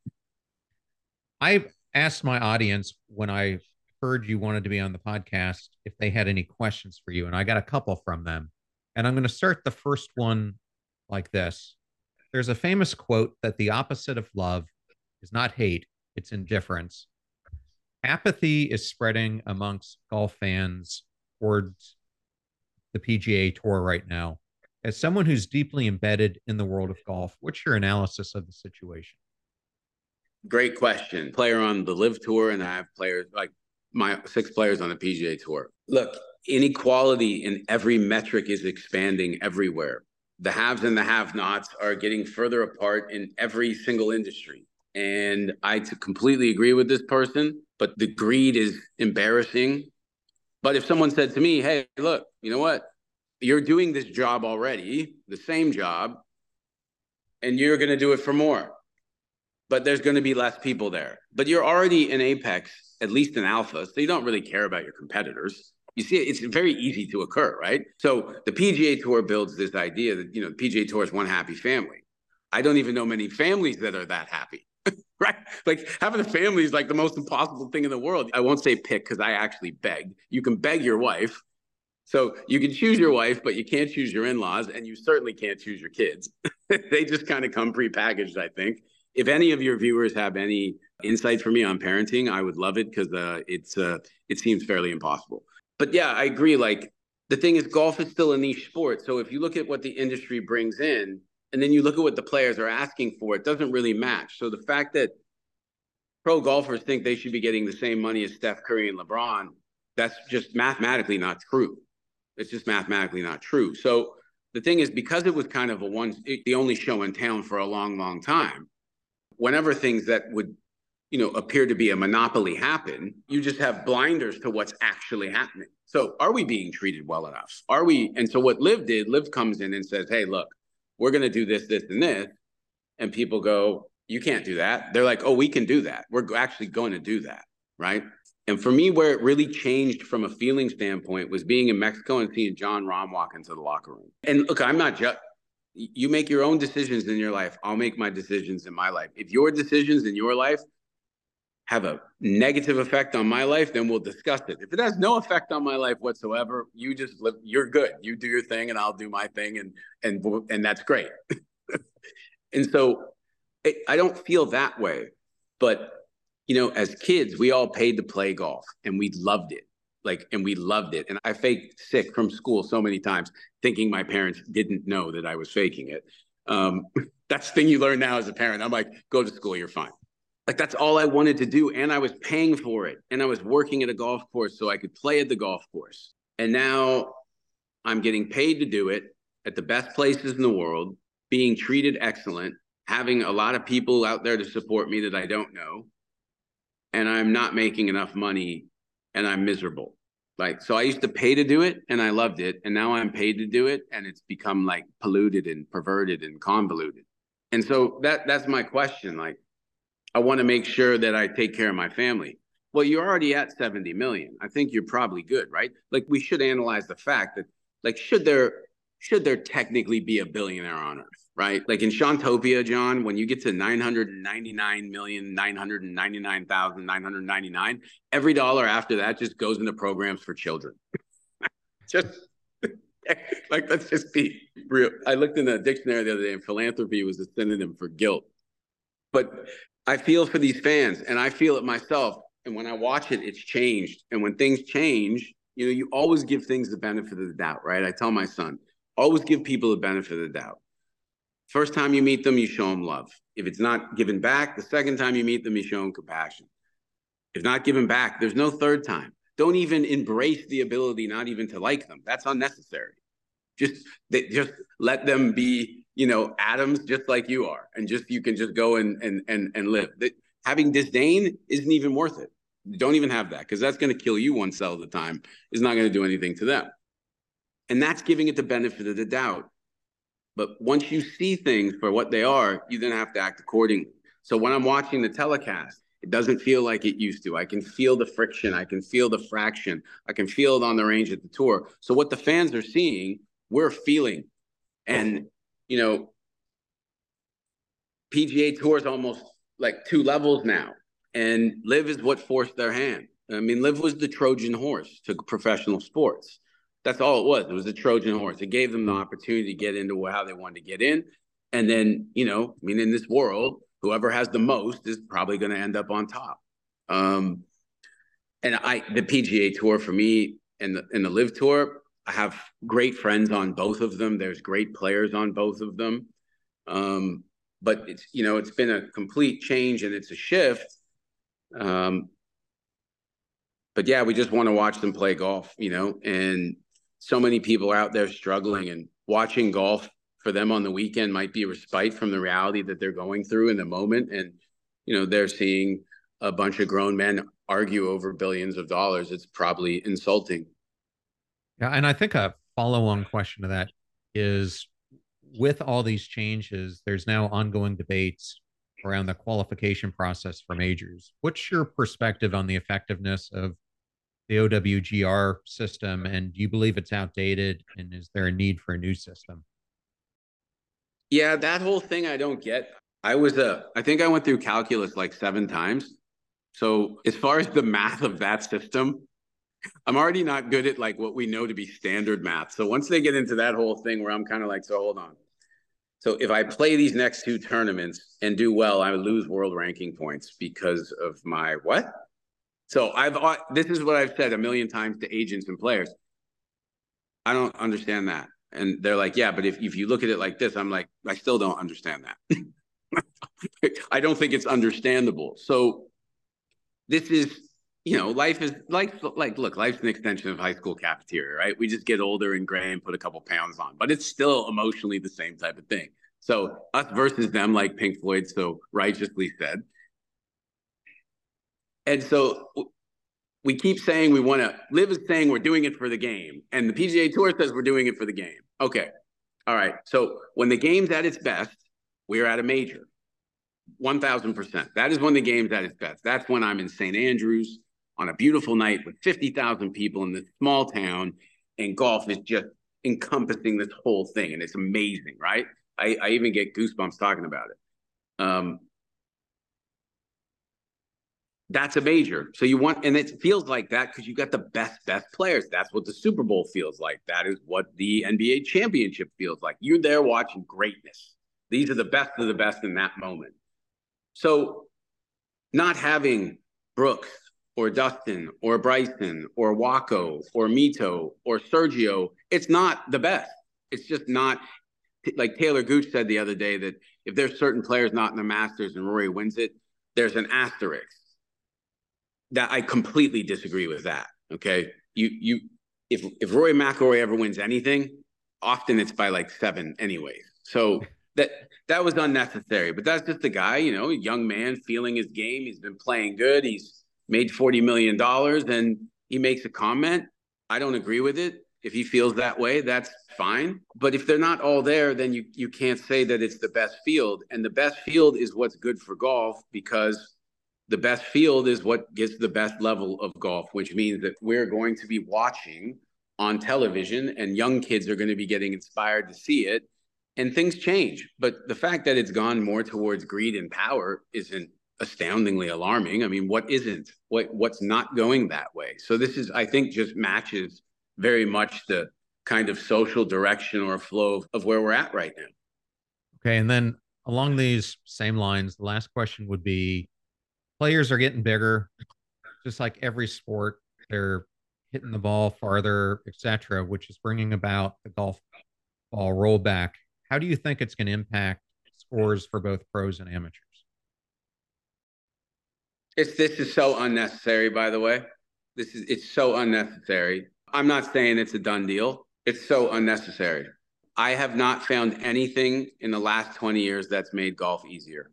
[SPEAKER 1] I asked my audience when I heard you wanted to be on the podcast if they had any questions for you, and I got a couple from them. And I'm going to start the first one like this. There's a famous quote that the opposite of love is not hate, it's indifference. Apathy is spreading amongst golf fans towards the P G A Tour right now. As someone who's deeply embedded in the world of golf, what's your analysis of the situation?
[SPEAKER 2] Great question. Player on the Live Tour, and I have players, like my six players on the P G A Tour. Look, inequality in every metric is expanding everywhere. The haves and the have-nots are getting further apart in every single industry. And I completely agree with this person, but the greed is embarrassing. But if someone said to me, hey, look, you know what? You're doing this job already, the same job, and you're going to do it for more. But there's going to be less people there. But you're already in Apex, at least in Alpha, so you don't really care about your competitors. You see, it's very easy to occur, right? So the P G A Tour builds this idea that, you know, the P G A Tour is one happy family. I don't even know many families that are that happy, right? Like having a family is like the most impossible thing in the world. I won't say pick because I actually begged. You can beg your wife. So you can choose your wife, but you can't choose your in-laws, and you certainly can't choose your kids. They just kind of come prepackaged, I think. If any of your viewers have any insights for me on parenting, I would love it because uh, it's uh, it seems fairly impossible. But yeah, I agree. Like the thing is, golf is still a niche sport. So if you look at what the industry brings in, and then you look at what the players are asking for, it doesn't really match. So the fact that pro golfers think they should be getting the same money as Steph Curry and LeBron, that's just mathematically not true. It's just mathematically not true. So the thing is, because it was kind of a one, the only show in town for a long, long time, whenever things that would, you know, appear to be a monopoly happen, you just have blinders to what's actually happening. So are we being treated well enough? Are we? And so what Liv did, Liv comes in and says, hey, look, we're going to do this, this, and this. And people go, you can't do that. They're like, oh, we can do that. We're actually going to do that, right? And for me, where it really changed from a feeling standpoint was being in Mexico and seeing John Rahm walk into the locker room. And look, I'm not just, you make your own decisions in your life. I'll make my decisions in my life. If your decisions in your life have a negative effect on my life, then we'll discuss it. If it has no effect on my life whatsoever, you just live, you're good. You do your thing and I'll do my thing. And, and, and that's great. And so it, I don't feel that way, but you know, as kids, we all paid to play golf and we loved it. Like, and we loved it. And I faked sick from school so many times thinking my parents didn't know that I was faking it. Um, that's the thing you learn now as a parent. I'm like, go to school, you're fine. Like, that's all I wanted to do. And I was paying for it. And I was working at a golf course so I could play at the golf course. And now I'm getting paid to do it at the best places in the world, being treated excellent, having a lot of people out there to support me that I don't know. And I'm not making enough money and I'm miserable. Like, so I used to pay to do it and I loved it. And now I'm paid to do it and it's become like polluted and perverted and convoluted. And so that that's my question. Like, I want to make sure that I take care of my family. Well, you're already at seventy million. I think you're probably good, right? Like, we should analyze the fact that, like, should there should there technically be a billionaire on Earth, right? Like in Shantopia, John, when you get to nine hundred ninety-nine million, nine hundred ninety-nine thousand, nine hundred ninety-nine, every dollar after that just goes into programs for children. Just like, let's just be real. I looked in the dictionary the other day and philanthropy was a synonym for guilt. But I feel for these fans and I feel it myself. And when I watch it, it's changed. And when things change, you know, you always give things the benefit of the doubt, right? I tell my son, always give people the benefit of the doubt. First time you meet them, you show them love. If it's not given back, the second time you meet them, you show them compassion. If not given back, there's no third time. Don't even embrace the ability not even to like them. That's unnecessary. Just, they, just let them be, you know, atoms just like you are. And just, you can just go and, and, and, and live. Having disdain isn't even worth it. Don't even have that, because that's going to kill you one cell at a time. It's not going to do anything to them. And that's giving it the benefit of the doubt. But once you see things for what they are, you then have to act accordingly. So when I'm watching the telecast, it doesn't feel like it used to. I can feel the friction. I can feel the fraction. I can feel it on the range at the tour. So what the fans are seeing, we're feeling. And, you know, P G A Tour is almost like two levels now. And Liv is what forced their hand. I mean, Liv was the Trojan horse to professional sports. That's all it was. It was a Trojan horse. It gave them the opportunity to get into how they wanted to get in. And then, you know, I mean, in this world, whoever has the most is probably going to end up on top. Um, and I, the P G A Tour for me and the, and the Liv Tour, I have great friends on both of them. There's great players on both of them. Um, but it's, you know, it's been a complete change and it's a shift. Um, but yeah, we just want to watch them play golf, you know, and so many people out there struggling, and watching golf for them on the weekend might be a respite from the reality that they're going through in the moment. And, you know, they're seeing a bunch of grown men argue over billions of dollars. It's probably insulting.
[SPEAKER 1] Yeah, and I think a follow-on question to that is, with all these changes, there's now ongoing debates around the qualification process for majors. What's your perspective on the effectiveness of the O W G R system, and do you believe it's outdated, and is there a need for a new system?
[SPEAKER 2] Yeah, that whole thing I don't get. I was a, I think I went through calculus like seven times. So as far as the math of that system, I'm already not good at like what we know to be standard math. So once they get into that whole thing where I'm kind of like, so hold on. So if I play these next two tournaments and do well, I would lose world ranking points because of my what? So I've this is what I've said a million times to agents and players. I don't understand that. And they're like, yeah, but if, if you look at it like this, I'm like, I still don't understand that. I don't think it's understandable. So this is, you know, life is like, like, look, life's an extension of high school cafeteria, right? We just get older and gray and put a couple pounds on, but it's still emotionally the same type of thing. So us versus them, like Pink Floyd so righteously said. And so we keep saying we want to, Liv is saying we're doing it for the game. And the P G A Tour says we're doing it for the game. Okay. All right. So when the game's at its best, we're at a major. one thousand percent. That is when the game's at its best. That's when I'm in Saint Andrews on a beautiful night with fifty thousand people in this small town, and golf is just encompassing this whole thing. And it's amazing, right? I, I even get goosebumps talking about it. Um, That's a major. So you want, and it feels like that because you got the best, best players. That's what the Super Bowl feels like. That is what the N B A championship feels like. You're there watching greatness. These are the best of the best in that moment. So not having Brooks or Dustin or Bryson or Waco or Mito or Sergio, it's not the best. It's just not, like Taylor Gooch said the other day, that if there's certain players not in the Masters and Rory wins it, there's an asterisk. That I completely disagree with that. Okay. You, you, if, if Rory McIlroy ever wins anything, often it's by like seven anyways. So that, that was unnecessary, but that's just a guy, you know, a young man feeling his game. He's been playing good. He's made forty million dollars and he makes a comment. I don't agree with it. If he feels that way, that's fine. But if they're not all there, then you, you can't say that it's the best field. And the best field is what's good for golf, because the best field is what gets the best level of golf, which means that we're going to be watching on television and young kids are going to be getting inspired to see it, and things change. But the fact that it's gone more towards greed and power isn't astoundingly alarming. I mean, what isn't? What what's not going that way? So this is, I think, just matches very much the kind of social direction or flow of, of where we're at right now.
[SPEAKER 1] Okay. And then along these same lines, the last question would be, players are getting bigger, just like every sport. They're hitting the ball farther, et cetera, which is bringing about the golf ball rollback. How do you think it's going to impact scores for both pros and amateurs?
[SPEAKER 2] It's this is so unnecessary, by the way. This is it's so unnecessary. I'm not saying it's a done deal. It's so unnecessary. I have not found anything in the last twenty years that's made golf easier.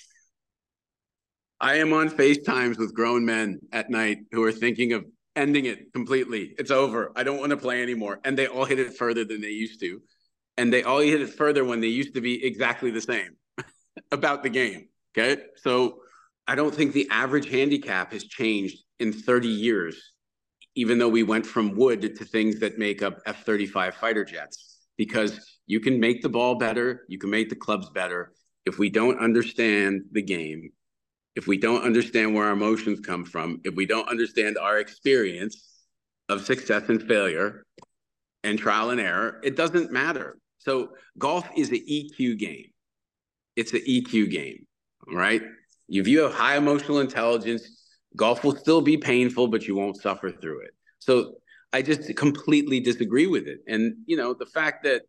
[SPEAKER 2] I am on FaceTimes with grown men at night who are thinking of ending it completely. It's over. I don't want to play anymore. And they all hit it further than they used to. And they all hit it further when they used to be exactly the same about the game. Okay. So I don't think the average handicap has changed in thirty years, even though we went from wood to things that make up F thirty-five fighter jets, because you can make the ball better. You can make the clubs better. If we don't understand the game, if we don't understand where our emotions come from, if we don't understand our experience of success and failure and trial and error, it doesn't matter. So golf is an E Q game. It's an E Q game, right? If you have high emotional intelligence, golf will still be painful, but you won't suffer through it. So I just completely disagree with it. And, you know, the fact that,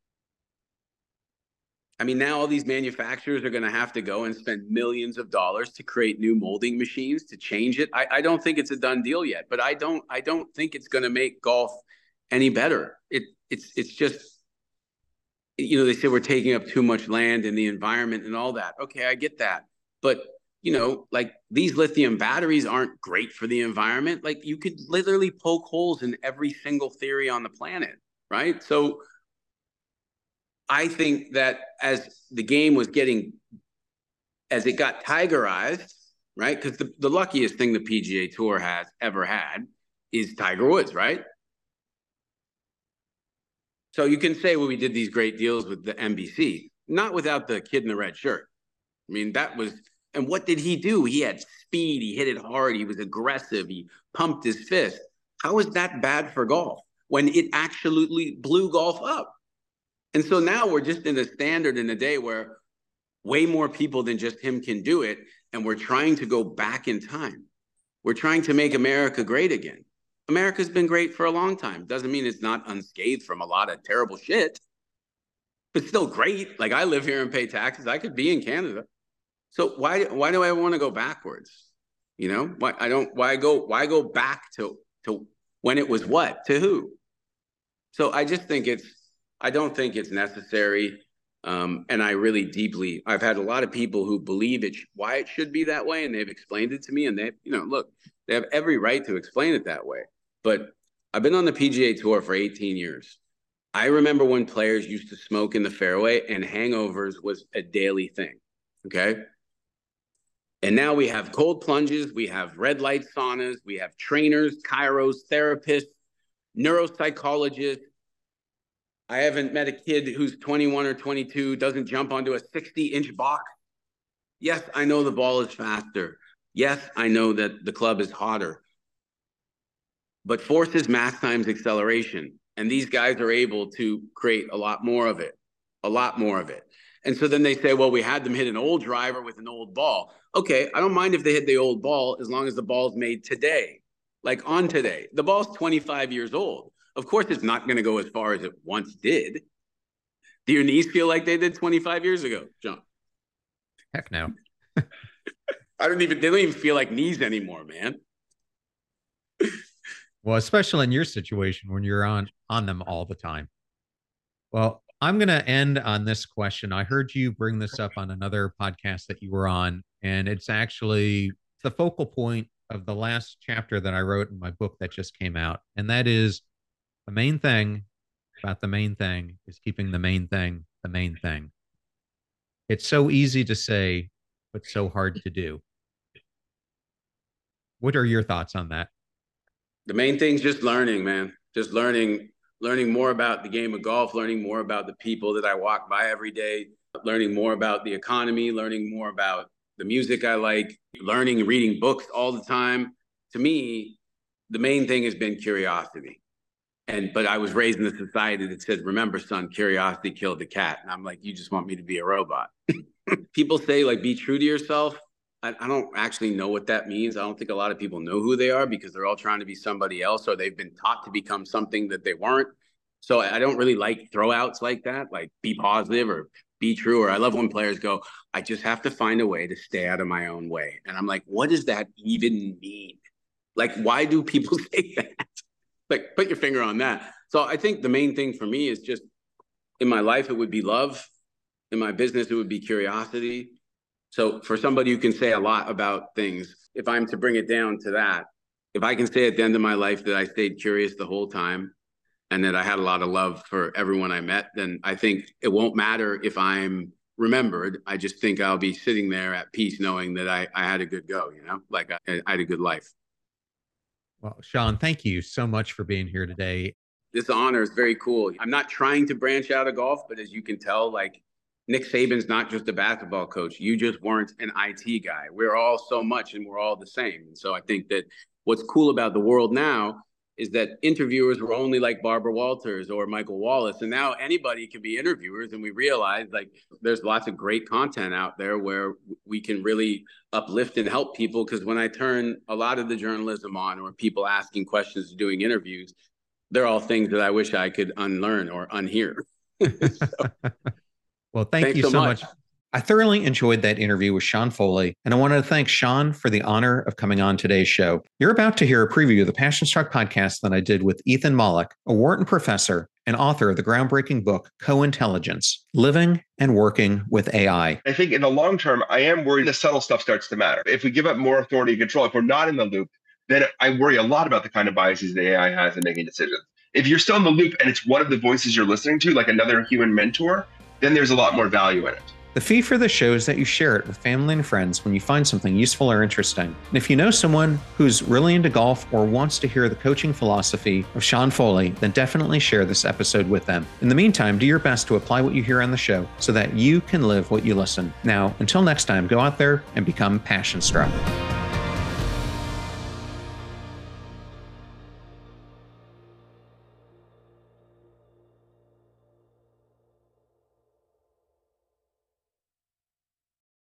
[SPEAKER 2] I mean, now all these manufacturers are going to have to go and spend millions of dollars to create new molding machines to change it. I, I don't think it's a done deal yet, but I don't I don't think it's going to make golf any better. It it's it's just, you know, they say we're taking up too much land in the environment and all that. Okay, I get that. But, you know, like these lithium batteries aren't great for the environment. Like you could literally poke holes in every single theory on the planet, right? So I think that as the game was getting, as it got tigerized, right? Because the, the luckiest thing the P G A Tour has ever had is Tiger Woods, right? So you can say, well, we did these great deals with the N B C, not without the kid in the red shirt. I mean, that was, and what did he do? He had speed, he hit it hard, he was aggressive, he pumped his fist. How is that bad for golf when it absolutely blew golf up? And so now we're just in a standard in a day where way more people than just him can do it. And we're trying to go back in time. We're trying to make America great again. America's been great for a long time. Doesn't mean it's not unscathed from a lot of terrible shit, but still great. Like, I live here and pay taxes. I could be in Canada. So why why do I want to go backwards? You know, why I don't why go why go back to to when it was what? To who? So I just think it's I don't think it's necessary. Um, and I really deeply, I've had a lot of people who believe it, why it should be that way. And they've explained it to me, and they, you know, look, they have every right to explain it that way. But I've been on the P G A Tour for eighteen years. I remember when players used to smoke in the fairway and hangovers was a daily thing. Okay. And now we have cold plunges, we have red light saunas, we have trainers, chiros, therapists, neuropsychologists. I haven't met a kid who's twenty-one or twenty-two, doesn't jump onto a sixty inch box. Yes, I know the ball is faster. Yes, I know that the club is hotter. But force is mass times acceleration. And these guys are able to create a lot more of it, a lot more of it. And so then they say, well, we had them hit an old driver with an old ball. Okay, I don't mind if they hit the old ball as long as the ball's made today, like on today. The ball's twenty-five years old. Of course, it's not going to go as far as it once did. Do your knees feel like they did twenty-five years ago, John?
[SPEAKER 1] Heck no.
[SPEAKER 2] I don't even, they don't even feel like knees anymore, man.
[SPEAKER 1] Well, especially in your situation when you're on, on them all the time. Well, I'm going to end on this question. I heard you bring this up on another podcast that you were on, and it's actually the focal point of the last chapter that I wrote in my book that just came out. And that is, the main thing about the main thing is keeping the main thing the main thing. It's so easy to say, but so hard to do. What are your thoughts on that?
[SPEAKER 2] The main thing's just learning, man. Just learning, learning more about the game of golf, learning more about the people that I walk by every day, learning more about the economy, learning more about the music I like, learning and reading books all the time. To me, the main thing has been curiosity. And, but I was raised in a society that said, remember, son, curiosity killed the cat. And I'm like, you just want me to be a robot. People say, like, be true to yourself. I, I don't actually know what that means. I don't think a lot of people know who they are because they're all trying to be somebody else, or they've been taught to become something that they weren't. So I don't really like throwouts like that, like be positive or be true. Or I love when players go, I just have to find a way to stay out of my own way. And I'm like, what does that even mean? Like, why do people say that? Like, put your finger on that. So I think the main thing for me is just, in my life, it would be love. In my business, it would be curiosity. So for somebody who can say a lot about things, if I'm to bring it down to that, if I can say at the end of my life that I stayed curious the whole time and that I had a lot of love for everyone I met, then I think it won't matter if I'm remembered. I just think I'll be sitting there at peace knowing that I, I had a good go, you know, like I, I had a good life.
[SPEAKER 1] Well, Sean, thank you so much for being here today.
[SPEAKER 2] This honor is very cool. I'm not trying to branch out of golf, but as you can tell, like, Nick Saban's not just a basketball coach. You just weren't an I T guy. We're all so much and we're all the same. And so I think that what's cool about the world now is that interviewers were only like Barbara Walters or Michael Wallace. And now anybody can be interviewers. And we realize, like, there's lots of great content out there where we can really uplift and help people. Because when I turn a lot of the journalism on, or people asking questions, doing interviews, they're all things that I wish I could unlearn or unhear. So,
[SPEAKER 1] well, thank
[SPEAKER 2] thanks
[SPEAKER 1] you
[SPEAKER 2] so
[SPEAKER 1] so
[SPEAKER 2] much.
[SPEAKER 1] much. I thoroughly enjoyed that interview with Sean Foley, and I wanted to thank Sean for the honor of coming on today's show. You're about to hear a preview of the Passion Struck podcast that I did with Ethan Mollick, a Wharton professor and author of the groundbreaking book, Co-Intelligence, Living and Working with A I.
[SPEAKER 3] I think in the long term, I am worried the subtle stuff starts to matter. If we give up more authority and control, if we're not in the loop, then I worry a lot about the kind of biases that A I has in making decisions. If you're still in the loop and it's one of the voices you're listening to, like another human mentor, then there's a lot more value in it.
[SPEAKER 1] The fee for the show is that you share it with family and friends when you find something useful or interesting. And if you know someone who's really into golf or wants to hear the coaching philosophy of Sean Foley, then definitely share this episode with them. In the meantime, do your best to apply what you hear on the show so that you can live what you listen. Now, until next time, go out there and become passion struck.